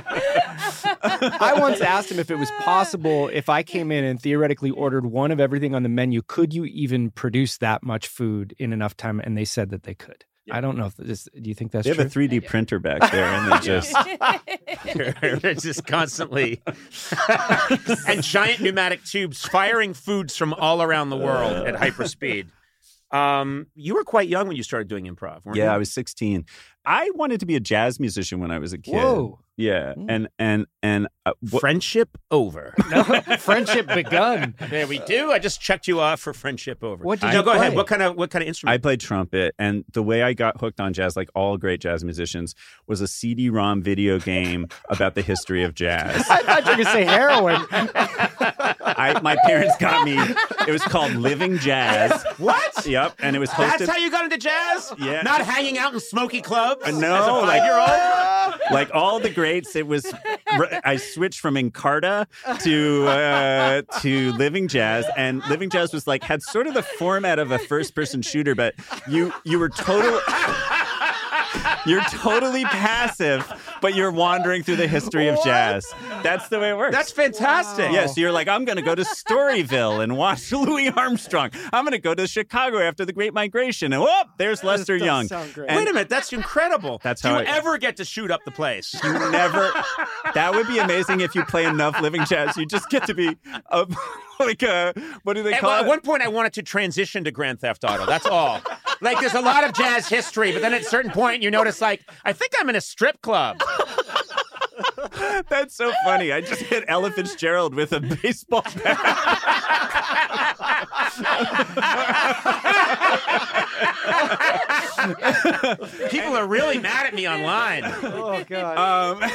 I once asked him if it was possible, if I came in and theoretically ordered one of everything on the menu, could you even produce that much food in enough time? And they said that they could. I don't know if this. Do you think that's true? They have a 3D printer back there, and they're just constantly and giant pneumatic tubes firing foods from all around the world at hyperspeed. You were quite young when you started doing improv, weren't you? Yeah, I was 16. I wanted to be a jazz musician when I was a kid. Whoa. Yeah, and friendship over. No, friendship begun. There we do. I just checked you off for friendship over. What did you go play? ahead. What kind of instrument? I played trumpet, and the way I got hooked on jazz, like all great jazz musicians, was a CD-ROM video game about the history of jazz. I thought you were going to say heroin. My parents got me. It was called Living Jazz. What? Yep, and it was hosted. That's how you got into jazz? Yeah. Not hanging out in smoky clubs? No, as a 5-year-old? Like all the greats, it was. I switched from Encarta to Living Jazz, and Living Jazz was like had sort of the format of a first-person shooter, but you were totally. You're totally passive, but you're wandering through the history of jazz. That's the way it works. That's fantastic. Yes, yeah, so you're like, I'm going to go to Storyville and watch Louis Armstrong. I'm going to go to Chicago after the Great Migration. And whoop, there's Lester Young. Wait a minute, that's incredible. That's Do how you ever get to shoot up the place? You never. That would be amazing if you play enough Living Jazz. You just get to be what do they call it? At one point, I wanted to transition to Grand Theft Auto. That's all. Like, there's a lot of jazz history, but then at a certain point, you notice, like, I think I'm in a strip club. That's so funny. I just hit Ella Fitzgerald with a baseball bat. People are really mad at me online. Oh, God.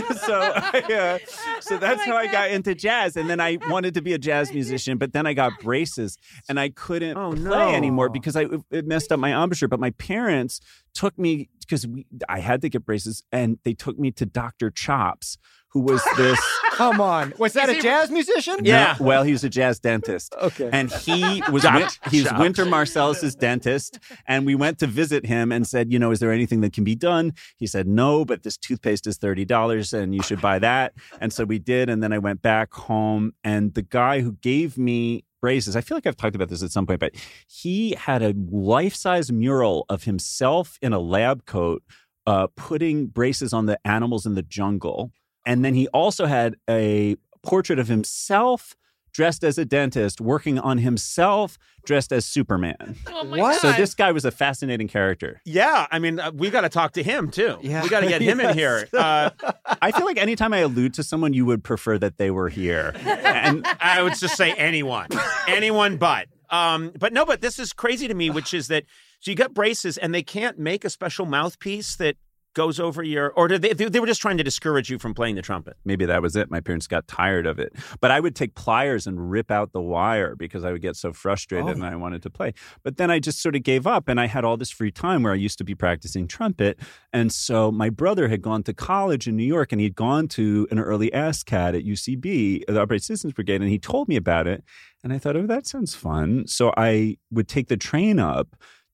So that's how I got into jazz. And then I wanted to be a jazz musician, but then I got braces, and I couldn't play anymore because it messed up my embouchure. But my parents took me, because I had to get braces, and they took me to Dr. Chops, who was this... Come on. Was that a jazz musician? Yeah. No, well, he was a jazz dentist. Okay. And he was Winter Marsalis' dentist, and we went to visit him and said, is there anything that can be done? He said, no, but this toothpaste is $30, and you should buy that. And so we did, and then I went back home, and the guy who gave me braces, I feel like I've talked about this at some point, but he had a life-size mural of himself in a lab coat putting braces on the animals in the jungle. And then he also had a portrait of himself dressed as a dentist, working on himself dressed as Superman. Oh my God. So this guy was a fascinating character. Yeah, I mean, we got to talk to him, too. Yeah. We got to get him in here. I feel like anytime I allude to someone, you would prefer that they were here. And I would just say anyone. Anyone but. But this is crazy to me, which is that, so you got braces, and they can't make a special mouthpiece that goes over your, or they were just trying to discourage you from playing the trumpet. Maybe that was it. My parents got tired of it. But I would take pliers and rip out the wire because I would get so frustrated and I wanted to play. But then I just sort of gave up, and I had all this free time where I used to be practicing trumpet. And so my brother had gone to college in New York, and he'd gone to an early ASCAD at UCB, the Upright Citizens Brigade, and he told me about it. And I thought, that sounds fun. So I would take the train up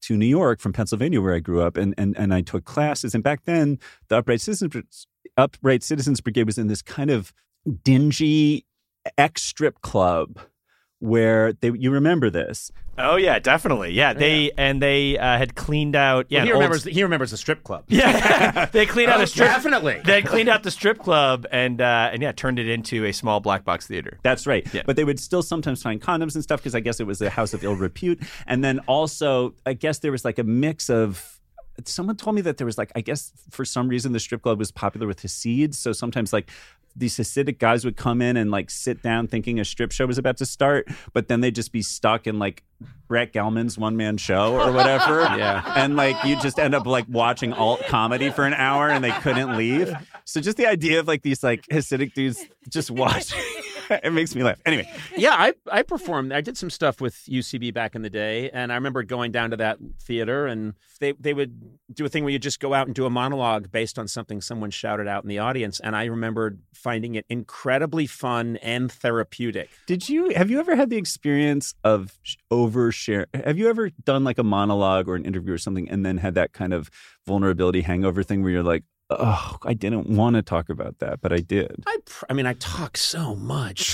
to New York from Pennsylvania, where I grew up, and I took classes. And back then, the Upright Citizens Brigade was in this kind of dingy ex-strip club where you remember this. Oh yeah, definitely. Yeah, they had cleaned out. Yeah, well, he remembers the strip club. Yeah, they cleaned out the strip. Definitely, they cleaned out the strip club and turned it into a small black box theater. That's right. Yeah. But they would still sometimes find condoms and stuff because I guess it was a house of ill repute. And then also, I guess there was like a mix of. Someone told me that there was like, I guess for some reason the strip club was popular with Hasids. So sometimes like these Hasidic guys would come in and like sit down thinking a strip show was about to start, but then they'd just be stuck in like Brett Gelman's one-man show or whatever. Yeah. And like you just end up like watching alt comedy for an hour and they couldn't leave. So just the idea of like these like Hasidic dudes just watching. It makes me laugh. Anyway. Yeah, I performed. I did some stuff with UCB back in the day, and I remember going down to that theater, and they would do a thing where you just go out and do a monologue based on something someone shouted out in the audience, and I remembered finding it incredibly fun and therapeutic. Have you ever had the experience of overshare? Have you ever done like a monologue or an interview or something and then had that kind of vulnerability hangover thing where you're like, oh, I didn't want to talk about that, but I did. I mean, I talk so much.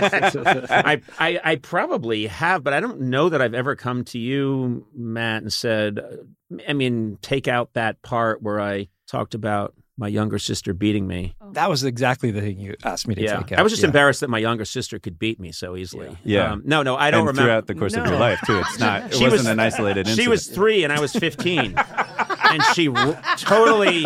I probably have, but I don't know that I've ever come to you, Matt, and said, take out that part where I talked about my younger sister beating me. That was exactly the thing you asked me to take out. I was just embarrassed that my younger sister could beat me so easily. Yeah. No, I don't remember. Throughout the course of your life, too. It wasn't an isolated incident. She was 3 and I was 15. And she totally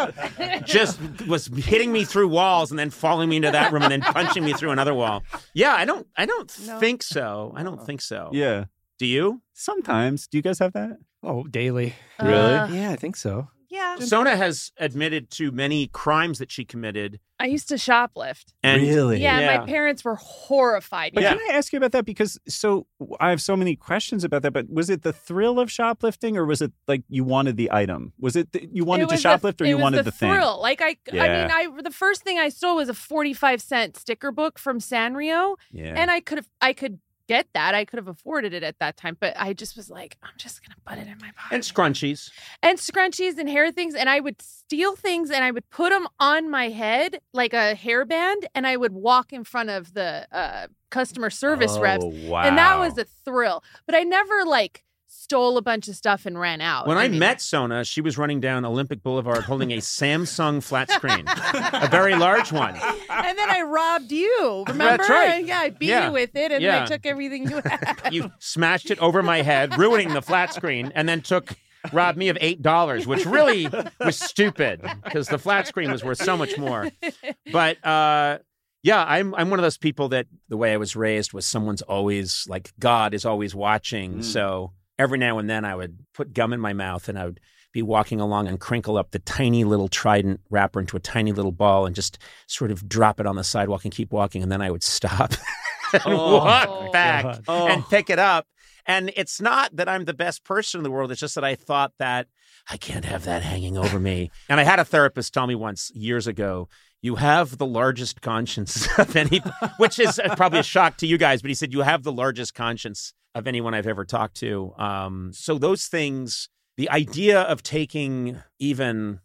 just was hitting me through walls and then following me into that room and then punching me through another wall. Yeah, I don't think so. I don't think so. Yeah. Do you? Sometimes. Do you guys have that? Oh, daily. Really? Yeah, I think so. Yeah. Sona has admitted to many crimes that she committed. I used to shoplift. And really? Yeah, my parents were horrified. But can I ask you about that? Because I have so many questions about that, but was it the thrill of shoplifting or was it like you wanted the item? Was it you wanted to shoplift or you wanted the thing? It was the thrill. Like the first thing I stole was a 45-cent sticker book from Sanrio. Yeah. And I could get that. I could have afforded it at that time, but I just was like, I'm just going to put it in my pocket. And scrunchies. And hair things. And I would steal things and I would put them on my head like a hairband and I would walk in front of the customer service reps. Wow. And that was a thrill. But I never stole a bunch of stuff and ran out. When I met Sona, she was running down Olympic Boulevard holding a Samsung flat screen, a very large one. And then I robbed you, remember? That's right. Yeah, I beat you with it, and I took everything you had. You smashed it over my head, ruining the flat screen, and then robbed me of $8, which really was stupid because the flat screen was worth so much more. But I'm one of those people that the way I was raised was someone's always God is always watching, so. Every now and then I would put gum in my mouth and I would be walking along and crinkle up the tiny little Trident wrapper into a tiny little ball and just sort of drop it on the sidewalk and keep walking. And then I would stop and walk back and pick it up. And it's not that I'm the best person in the world. It's just that I thought that I can't have that hanging over me. And I had a therapist tell me once years ago, you have the largest conscience of any, which is probably a shock to you guys, but he said, you have the largest conscience of anyone I've ever talked to. So those things, the idea of taking even,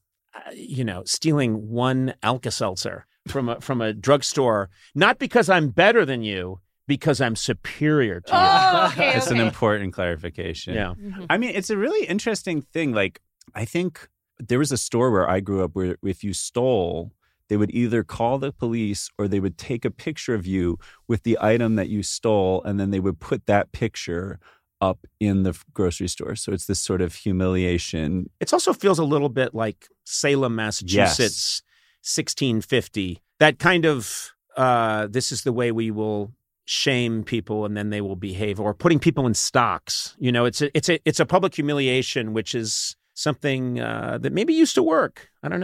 stealing one Alka-Seltzer from a drugstore, not because I'm better than you, because I'm superior to you. Oh, okay, That's an important clarification. Yeah. Mm-hmm. I mean, it's a really interesting thing. I think there was a store where I grew up where if you stole, they would either call the police or they would take a picture of you with the item that you stole, and then they would put that picture up in the grocery store. So it's this sort of humiliation. It also feels a little bit like Salem, Massachusetts, 1650. That kind of, this is the way we will shame people and then they will behave, or putting people in stocks. It's a public humiliation, which is something that maybe used to work. I don't know.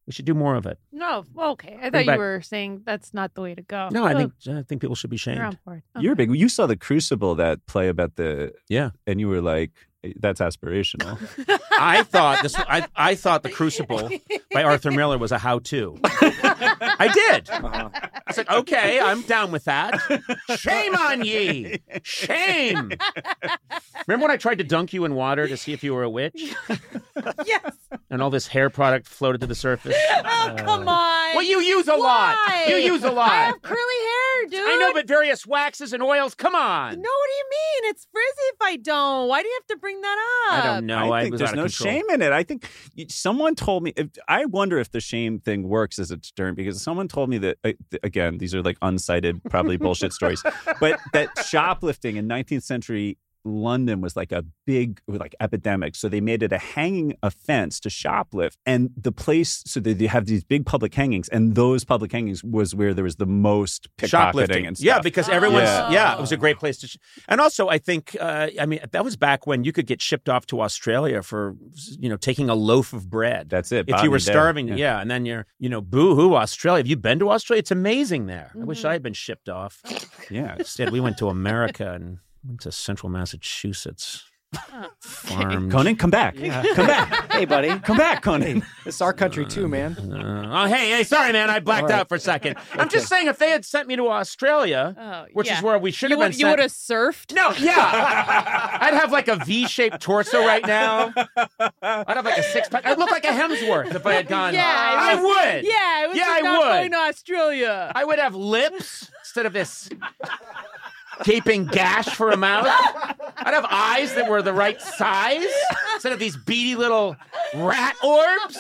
We should do more of it. No, okay. I thought you were saying that's not the way to go. No, I think people should be shamed. You're on board. Okay. You're big. You saw the Crucible, that play about yeah, and you were like, that's aspirational. I thought The Crucible by Arthur Miller was a how-to. I did. I said, okay, I'm down with that. Shame on ye. Shame. Remember when I tried to dunk you in water to see if you were a witch? Yes. And all this hair product floated to the surface? Oh, come on. Well, you use a lot. You use a lot. I have curly hair, dude. I know, but various waxes and oils. Come on. No, what do you mean? It's frizzy if I don't. Why do you have to bring that up? I don't know. I think there's no shame in it. I think someone told me, I wonder if the shame thing works as a deterrent, because someone told me that, again, these are like uncited, probably bullshit stories, but that shoplifting in 19th century London was like a big epidemic. So they made it a hanging offense to shoplift. And the place, so they have these big public hangings, and those public hangings was where there was the most pickpocketing and stuff. Yeah, because everyone's, it was a great place to. And also, I think, that was back when you could get shipped off to Australia for, taking a loaf of bread. That's it. If you were starving, and then you're, boo-hoo, Australia. Have you been to Australia? It's amazing there. I wish I had been shipped off. Yeah. Instead, we went to America and went to central Massachusetts. Farmed. Conan, come back. Yeah. Come back. Hey, buddy. Come back, Conan. It's our country too, man. Hey, sorry, man. I blacked out for a second. I'm just saying, if they had sent me to Australia, which is where we should have been sent. You would have surfed? No, yeah. I'd have like a V-shaped torso right now. I'd have like a six-pack. I'd look like a Hemsworth if I had gone. Yeah, I would. Yeah, it was I not would. going to Australia. I would have lips instead of this gaping gash for a mouth. I'd have eyes that were the right size instead of these beady little rat orbs.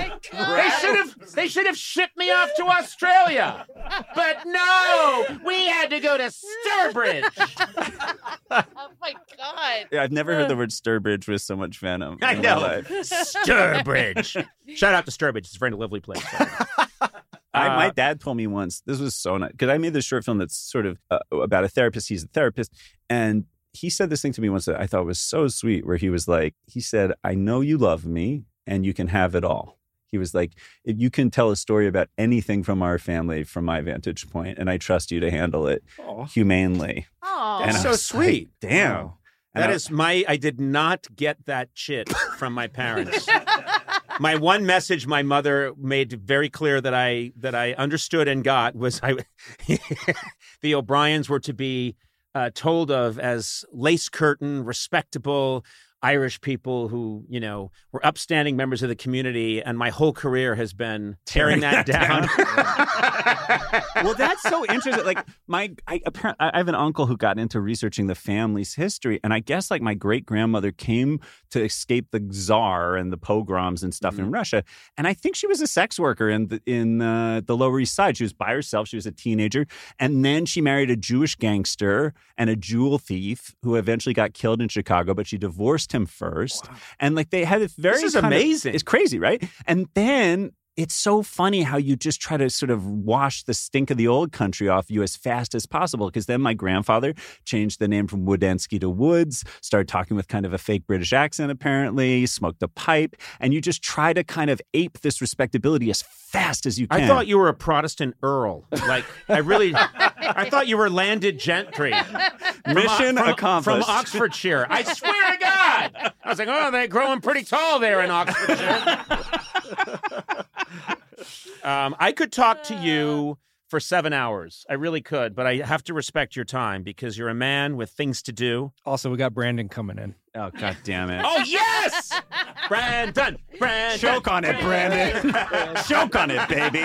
They should have shipped me off to Australia. But no, we had to go to Sturbridge. Oh my God. Yeah, I've never heard the word Sturbridge with so much venom. I in know. My life. Sturbridge. Shout out to Sturbridge. It's a very lovely place. My dad told me once, this was so nice, because I made this short film that's sort of about a therapist. He's a therapist. And he said this thing to me once that I thought was so sweet, where he said, I know you love me and you can have it all. He was like, you can tell a story about anything from our family from my vantage point, and I trust you to handle it humanely. Oh, that's so sweet. Like, damn. I did not get that shit from my parents. My one message my mother made very clear that I understood and got was the O'Briens were to be told of as lace curtain, respectable Irish people who, were upstanding members of the community, and my whole career has been tearing that down. Well, that's so interesting. Like I have an uncle who got into researching the family's history, and I guess like my great grandmother came to escape the Tsar and the pogroms and stuff in Russia, and I think she was a sex worker in the Lower East Side. She was by herself. She was a teenager, and then she married a Jewish gangster and a jewel thief who eventually got killed in Chicago, but she divorced him first. Wow. And like they had a very This is amazing. It's crazy, right? And then it's so funny how you just try to sort of wash the stink of the old country off you as fast as possible. Because then my grandfather changed the name from Woodensky to Woods, started talking with kind of a fake British accent, apparently, smoked a pipe. And you just try to kind of ape this respectability as fast as you can. I thought you were a Protestant earl. Like, I thought you were landed gentry. Mission accomplished. From Oxfordshire. I swear to God. I was like, oh, they're growing pretty tall there in Oxfordshire. I could talk to you for 7 hours. I really could, but I have to respect your time because you're a man with things to do. Also, we got Brandon coming in. Oh, God damn it. Oh, yes! Brandon! Choke on it, Brandon. Choke on it, baby.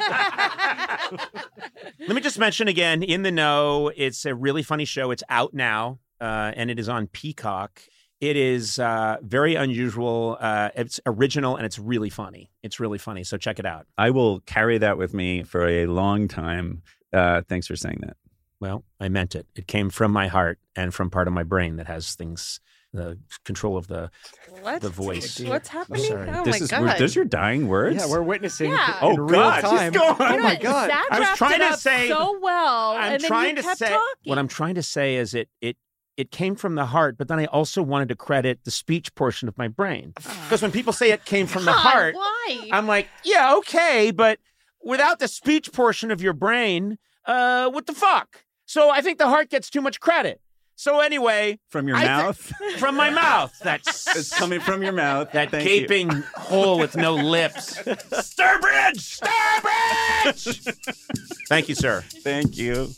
Let me just mention again, In the Know, it's a really funny show. It's out now, and it is on Peacock. It is very unusual. It's original, and it's really funny. It's really funny, so check it out. I will carry that with me for a long time. Thanks for saying that. Well, I meant it. It came from my heart and from part of my brain that has things, the control of the voice. What's happening? Oh, my God. Those are your dying words? Yeah, we're witnessing in real time. Just go on. You know, my God. Zach I was trying to say so well, I'm and then trying you to kept say talking. what I'm trying to say is it it came from the heart, but then I also wanted to credit the speech portion of my brain. Because when people say it came from the heart, why? I'm like, yeah, okay, but without the speech portion of your brain, what the fuck? So I think the heart gets too much credit. So anyway, from your mouth, from my mouth. It's coming from your mouth. That gaping hole with no lips. Sturbridge! Sturbridge! Thank you, sir. Thank you.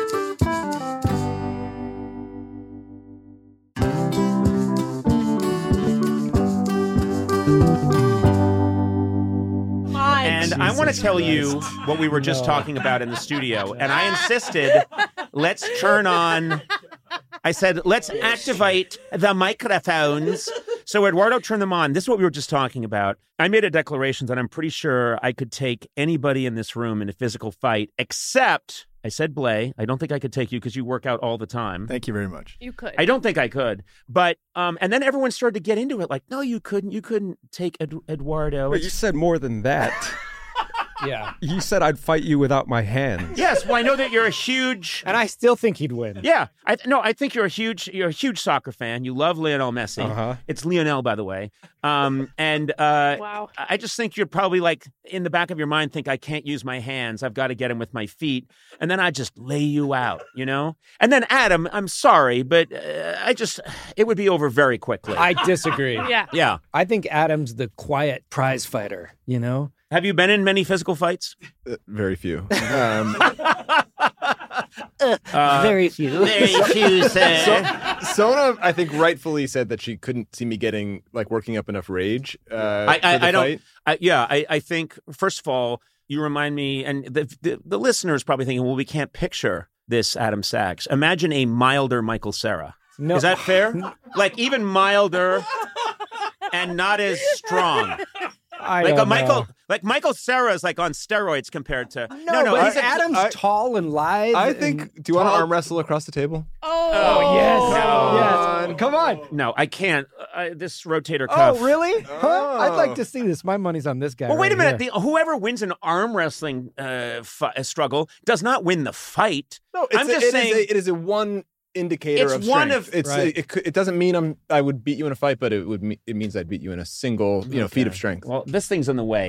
And I want to tell you what we were just talking about in the studio. And I insisted, let's turn on. I said, let's activate the microphones. So Eduardo turned them on. This is what we were just talking about. I made a declaration that I'm pretty sure I could take anybody in this room in a physical fight, except, I said, Blay, I don't think I could take you because you work out all the time. Thank you very much. You could. I don't think I could. But, and then everyone started to get into it like, no, you couldn't. You couldn't take Eduardo. But you said more than that. Yeah. You said I'd fight you without my hands. Yes, well, I know that you're a huge... And I still think he'd win. Yeah. I think you're a huge soccer fan. You love Lionel Messi. Uh-huh. It's Lionel, by the way. Wow. I just think you're probably like, in the back of your mind, think I can't use my hands. I've got to get him with my feet. And then I just lay you out, you know? And then Adam, I'm sorry, but it would be over very quickly. I disagree. Yeah. Yeah. I think Adam's the quiet prize fighter, you know? Have you been in many physical fights? Very few. Very few. Very few, sir. Sona, I think, rightfully said that she couldn't see me getting, working up enough rage for the fight. I think, first of all, you remind me, and the listeners probably thinking, well, we can't picture this Adam Sachs. Imagine a milder Michael Cera. No. Is that fair? Like even milder and not as strong. Michael Cera is like on steroids compared to no. Adam's tall and lithe. I think. Do you want to arm wrestle across the table? Oh yes, yes. Come on. No, I can't. This rotator cuff. Oh really? Huh? I'd like to see this. My money's on this guy. Well, wait a minute. Here. Whoever wins an arm wrestling struggle does not win the fight. No, I'm just saying it is a one indicator it's of one strength. of right. It doesn't mean I would beat you in a fight, but it means I'd beat you in a single feat of strength. Well, this thing's in the way.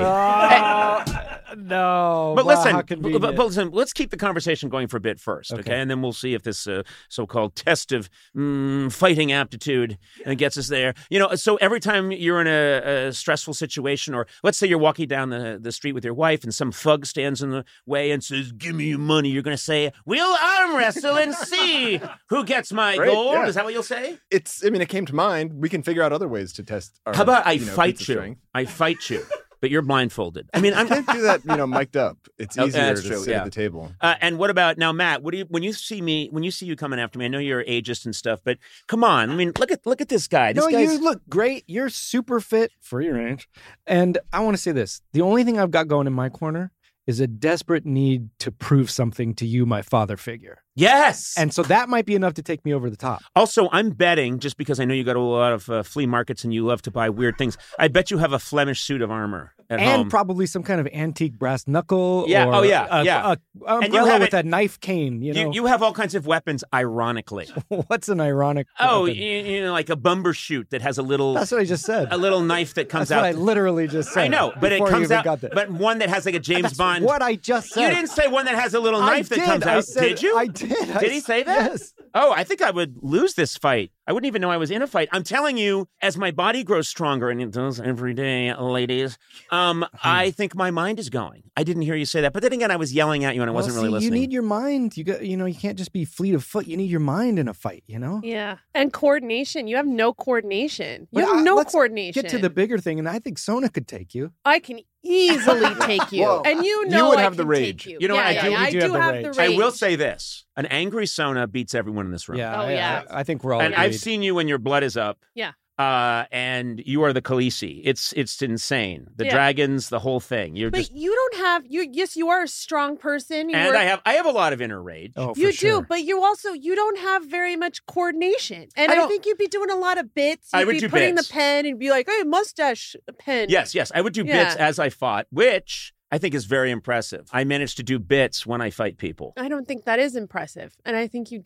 No. But wow, listen, let's keep the conversation going for a bit first, okay? And then we'll see if this so-called test of fighting aptitude gets us there. You know, so every time you're in a stressful situation, or let's say you're walking down the street with your wife and some thug stands in the way and says, "Give me your money," you're going to say, "We'll arm wrestle and see who gets my gold." Yeah. Is that what you'll say? It came to mind. We can figure out other ways to test our How about I fight you? Strength. I fight you. But you're blindfolded. I mean, I can't do that, mic'd up. It's easier to sit yeah. at the table. And what about now, Matt? When you see you coming after me, I know you're ageist and stuff, but come on. I mean, look at this guy. You look great. You're super fit for your age. And I want to say this: the only thing I've got going in my corner is a desperate need to prove something to you, my father figure. Yes. And so that might be enough to take me over the top. Also, I'm betting, just because I know you got a lot of flea markets and you love to buy weird things, I bet you have a Flemish suit of armor at home. And probably some kind of antique brass knuckle. Yeah. Or yeah. A umbrella with a knife cane. You have all kinds of weapons, ironically. What's an ironic weapon? Like a bumbershoot that has a little... That's what I just said. A little knife that comes That's out. That's what I literally just said. I know, but it comes out... But one that has like a James Bond... what I just said. You didn't say one that has a little knife that comes out. Did you? I did. Did he say that? Yes. Oh, I think I would lose this fight. I wouldn't even know I was in a fight. I'm telling you, as my body grows stronger, and it does every day, ladies, I think my mind is going. I didn't hear you say that. But then again, I was yelling at you and I wasn't really listening. You need your mind. You can't just be fleet of foot. You need your mind in a fight, Yeah. And coordination. You have no coordination. Let's coordination. Get to the bigger thing, and I think Sona could take you. I can easily take you. Whoa. And you would I have the can rage. Take you. You know what? I do have the rage. I will say this. An angry Sona beats everyone in this room. Yeah. I think we're all And agreed. I've seen you when your blood is up. Yeah. And you are the Khaleesi. It's insane. The dragons, the whole thing. You don't have yes, you are a strong person. I have a lot of inner rage. Oh, you sure. do, but you don't have very much coordination. And I think you'd be doing a lot of bits. I would do putting bits. the pen and be like, "Hey, mustache pen." Yes, I would do bits as I fought, which I think is very impressive. I managed to do bits when I fight people. I don't think that is impressive. And I think you get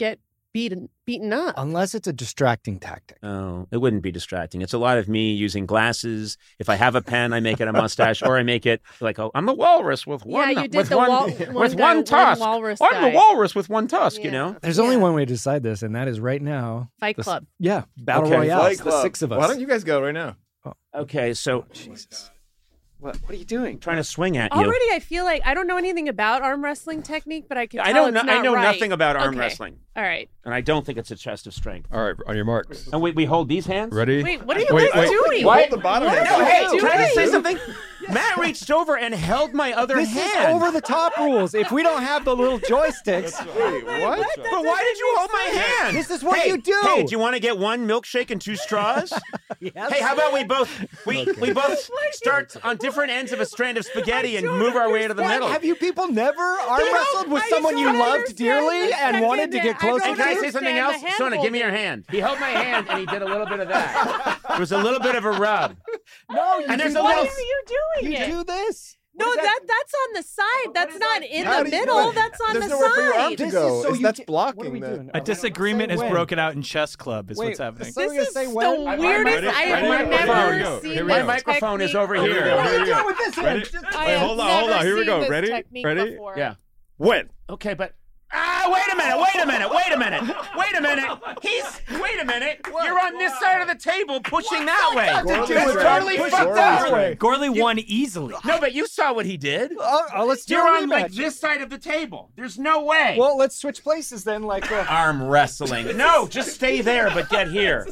beaten up. Unless it's a distracting tactic. Oh, it wouldn't be distracting. It's a lot of me using glasses. If I have a pen, I make it a mustache, or I make it like, I'm the walrus with one. Yeah, you did with the one tusk. walrus I'm the walrus with one tusk. You know. There's only one way to decide this, and that is right now. Fight Club. Yeah, Battle Royale. Fight Club. The 6 of us. Why don't you guys go right now? Okay, so Jesus. What are you doing? Trying to swing at you. Already, I feel like I don't know anything about arm wrestling technique, but I can tell I know it's not right. nothing about arm wrestling. All right. And I don't think it's a chest of strength. All right, on your marks. And we hold these hands? Ready? Wait, what are you guys doing? What? Hold the bottom hand. No, hey, doing? can I just say something? Matt reached over and held my other This hand. is over the top rules. If we don't have the little joysticks, Wait, what? But why did you hold my hand? this is what you do. Hey, do you want to get one milkshake and 2 straws? Yes. Hey, how about we both start on different ends of a strand of spaghetti and move our way to the middle? Have you people never arm wrestled with someone you loved dearly and wanted to get closer And can I to? say something else? Sona, give me your hand. He held my hand and he did a little bit of that. There was a little bit of a rub. No, you And there's do a little. Why are you doing it? You do this. No, that's on the side. That's not in the do you middle. do it? That's on There's the nowhere for your arm side. to This go. is so you That's can- blocking what are we the- doing? A disagreement Say has when. broken out in chess club is Wait, what's happening. so- This is say the when? weirdest. I have never Here seen we My go. microphone is technique over before. here. What are you doing with this Ready? hand? I have hold on, never Here we seen go. this Ready? technique Ready? before. Yeah. When? Okay, but wait a minute. Wait a minute. Wait a minute. Wait a minute. Wait a minute. You're on this side of the table pushing that way. Totally fucked up. Gorley won easily. No, but you saw what he did. Let's do You're a on like rematch. this side of the table. There's no way. Well, let's switch places then. Like, Arm wrestling. No, just stay there, but get here.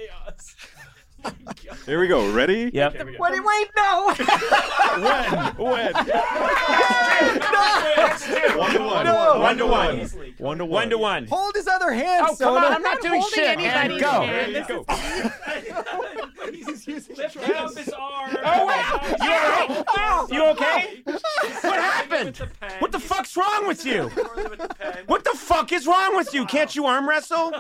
Here we go. Ready? Yep. wait, no. When? No. 1-1. 1-1. Hold his other hand. Oh, come on. Sona. I'm not doing holding shit. And anybody's go. hand. There you go. Lifting up his arm. Oh, wait. You all right? You okay? What happened? What the fuck's wrong with you? What the fuck is wrong with you? Can't you arm wrestle?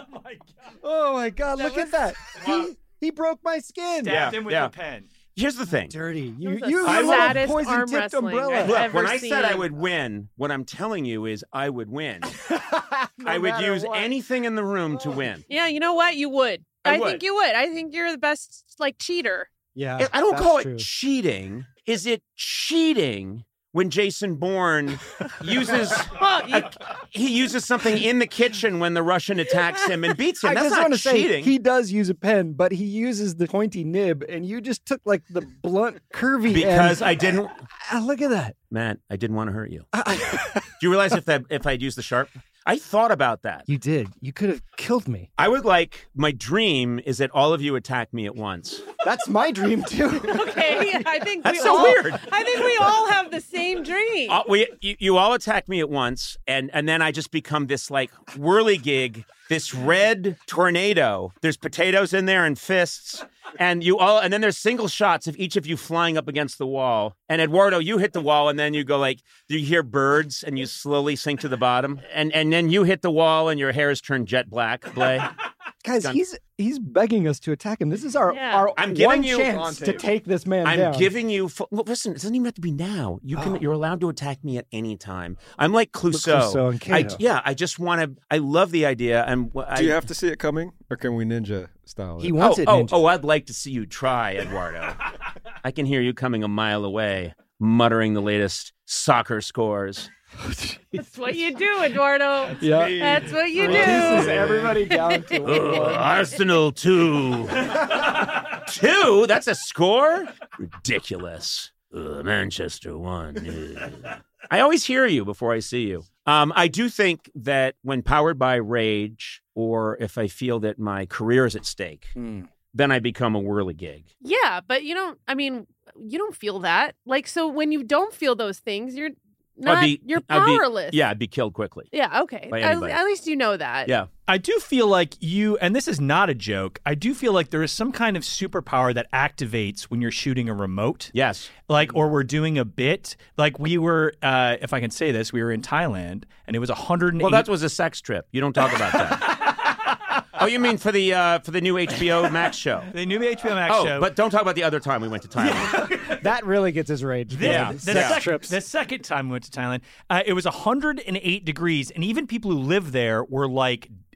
Oh my God! Look at that. He broke my skin. Stabbed him with a pen. Here's the thing. Dirty. That was the You saddest arm poison-tipped wrestling umbrella. I've Look, ever when I said I seen. would win, what I'm telling you is I would win. No I would matter use what. anything in the room to win. Yeah, you know what? You would. I I would. think you would. I think you're the best, cheater. Yeah, I don't that's call true. it cheating. Is it cheating when Jason Bourne uses he uses something in the kitchen when the Russian attacks him and beats him? I That's just not want to say cheating. he does use a pen, but he uses the pointy nib, and you just took like the blunt, curvy because end. I didn't, Look at that. Matt. I didn't want to hurt you. Do you realize if I'd used the sharp? I thought about that. You did. You could have killed me. I would like my dream is that all of you attack me at once. That's my dream too. Okay, I think That's we so all, weird. I think we all have the same dream. You all attack me at once, and then I just become this whirligig, this red tornado. There's potatoes in there and fists, and then there's single shots of each of you flying up against the wall. And Eduardo, you hit the wall, and then you go you hear birds, and you slowly sink to the bottom, and then you hit the wall, and your hair is turned jet black, Blay. Guys, he's begging us to attack him. This is our I'm giving one you chance to take this man I'm down. giving you. Listen, it doesn't even have to be now. You're allowed to attack me at any time. I'm like Clouseau. Clouseau and Cato. I just want to. I love the idea. Do you have to see it coming, or can we ninja style it? He wants it. Ninja. I'd like to see you try, Eduardo. I can hear you coming a mile away, muttering the latest soccer scores. That's what you do, Eduardo. Yeah. That's what you do. Reduces everybody down to one. Arsenal 2. 2? That's a score? Ridiculous. Manchester 1. I always hear you before I see you. I do think that when powered by rage, or if I feel that my career is at stake, then I become a whirligig. Yeah, but you don't feel that. So when you don't feel those things, you're you're powerless. I'd be killed quickly. Yeah, okay. By anybody. At least you know that. Yeah. I do feel like and this is not a joke, I do feel like there is some kind of superpower that activates when you're shooting a remote. Yes. Or we're doing a bit. We were, if I can say this, we were in Thailand, and it was 108. Well, that was a sex trip. You don't talk about that. Oh, you mean for the new HBO Max show? The new HBO Max show. But don't talk about the other time we went to Thailand. That really gets his rage. The second time we went to Thailand, it was 108 degrees, and even people who live there were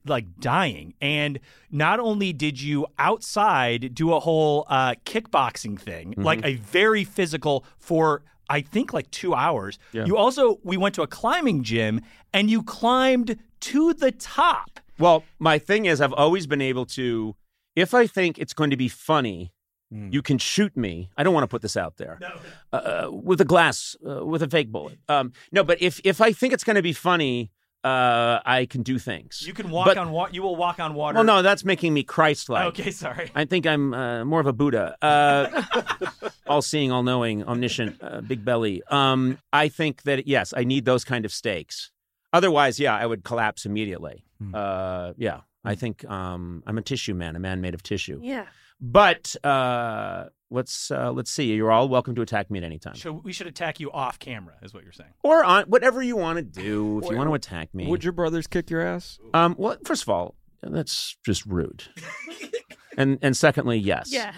like dying. And not only did you outside do a whole kickboxing thing, like a very physical for I think like 2 hours. Yeah. We went to a climbing gym and you climbed to the top. Well, my thing is I've always been able to, if I think it's going to be funny, you can shoot me. I don't want to put this out there. No. With a fake bullet. No, but if I think it's going to be funny, I can do things. You can walk on water. You will walk on water. Well, no, that's making me Christ-like. Okay, sorry. I think I'm more of a Buddha. All-seeing, all-knowing, omniscient, big belly. I think that, yes, I need those kind of stakes. Otherwise, yeah, I would collapse immediately. Yeah, I think I'm a tissue man, a man made of tissue. Yeah. But let's see. You're all welcome to attack me at any time. So we should attack you off camera, is what you're saying, or on whatever you want to do. If you want to attack me, would your brothers kick your ass? Well, first of all, that's just rude. And secondly, yes. Yeah.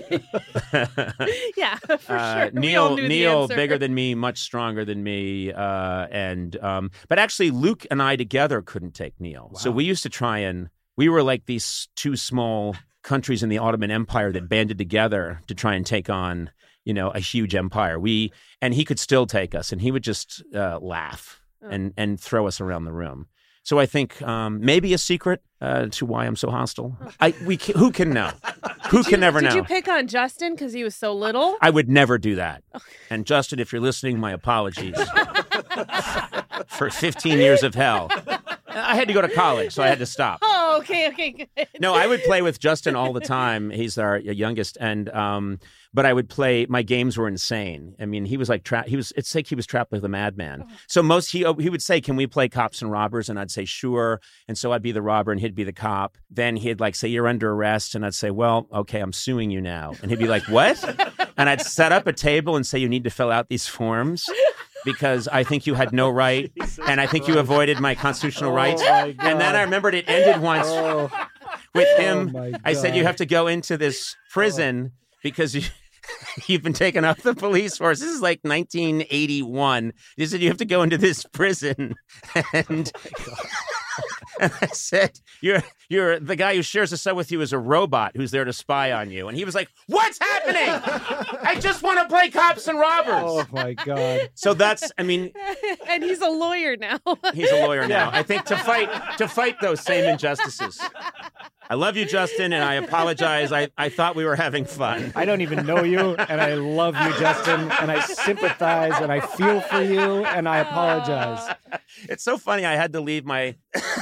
Yeah, for sure. Neil, bigger than me, much stronger than me, but actually, Luke and I together couldn't take Neil. Wow. So we used to try and we were like these two small countries in the Ottoman Empire that banded together to try and take on, a huge empire. And he could still take us, and he would just laugh and throw us around the room. So I think maybe a secret to why I'm so hostile. Who can know? Who can never know? Did you pick on Justin because he was so little? I would never do that. And Justin, if you're listening, my apologies for 15 years of hell. I had to go to college, so I had to stop. Oh, okay, good. No, I would play with Justin all the time. He's our youngest, and but I would play. My games were insane. I mean, he was like it's like he was trapped like a madman. So he would say, "Can we play cops and robbers?" And I'd say, "Sure." And so I'd be the robber, and he'd be the cop. Then he'd like say, "You're under arrest," and I'd say, "Well, okay, I'm suing you now." And he'd be like, "What?" And I'd set up a table and say, "You need to fill out these forms." Because I think you had no right, and I think you avoided my constitutional rights. And then I remembered it ended once with him. I said, you have to go into this prison because you've been taken off the police force. This is like 1981. He said, you have to go into this prison. And I said, you're the guy who shares a cell with you is a robot who's there to spy on you. And he was like, what's happening? I just want to play cops and robbers. Oh, my God. So and he's a lawyer now. He's a lawyer now. I think to fight those same injustices. I love you, Justin, and I apologize. I thought we were having fun. I don't even know you, and I love you, Justin, and I sympathize, and I feel for you, and I apologize. It's so funny. I had to leave my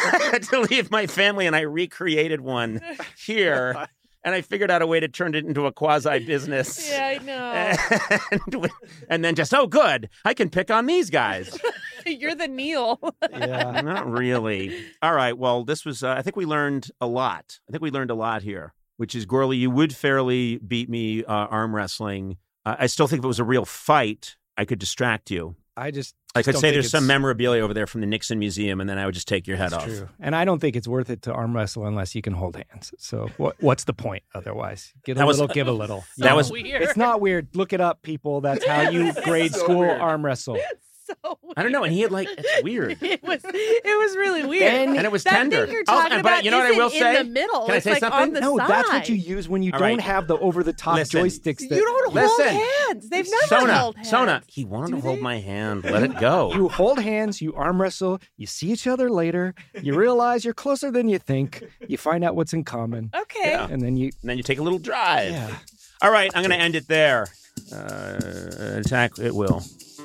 family, and I recreated one here. And I figured out a way to turn it into a quasi-business. Yeah, I know. And then just, good, I can pick on these guys. You're the Neil. Yeah. Not really. All right, well, this was, I think we learned a lot. Here, which is, Gourley, you would fairly beat me arm wrestling. I still think if it was a real fight, I could distract you. I could say there's some memorabilia over there from the Nixon Museum, and then I would just take your head off. True. And I don't think it's worth it to arm wrestle unless you can hold hands. So what's the point otherwise? Give a little. That was weird. It's not weird. Look it up, people. That's how you grade school weird. Arm wrestle. So I don't know, and he had it's weird. It was really weird, and it was tender. Thing you're talking about, you know what I will say? In the middle, can I say something? On the no, side. That's what you use when you don't have the over-the-top joysticks. You don't hold hands. They've never held hands. Sona, he wanted to hold my hand. Let it go. You hold hands. You arm wrestle. You see each other later. You realize you're closer than you think. You find out what's in common. Okay, and then you take a little drive. Yeah. All right, I'm going to end it there. Attack it will.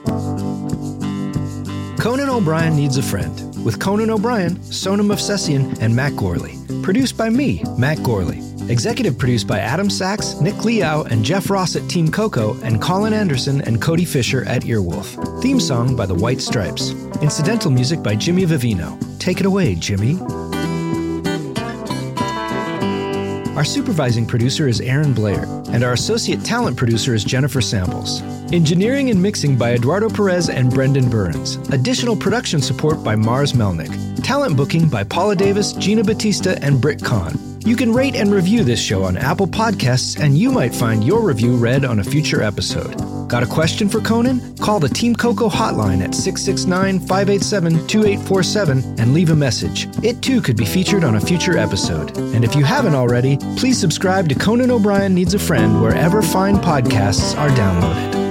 Conan O'Brien Needs a Friend, with Conan O'Brien, Sona Movsesian, and Matt Gourley. Produced by me, Matt Gourley. Executive produced by Adam Sachs, Nick Liao, and Jeff Ross at Team Coco, and Colin Anderson and Cody Fisher at Earwolf. Theme song by The White Stripes. Incidental music by Jimmy Vivino. Take it away, Jimmy. Our supervising producer is Aaron Blair, and our associate talent producer is Jennifer Samples. Engineering and mixing by Eduardo Perez and Brendan Burns. Additional production support by Mars Melnick. Talent booking by Paula Davis, Gina Batista, and Britt Kahn. You can rate and review this show on Apple Podcasts, and you might find your review read on a future episode. Got a question for Conan? Call the Team Coco hotline at 669-587-2847 and leave a message. It too could be featured on a future episode. And if you haven't already, please subscribe to Conan O'Brien Needs a Friend wherever fine podcasts are downloaded.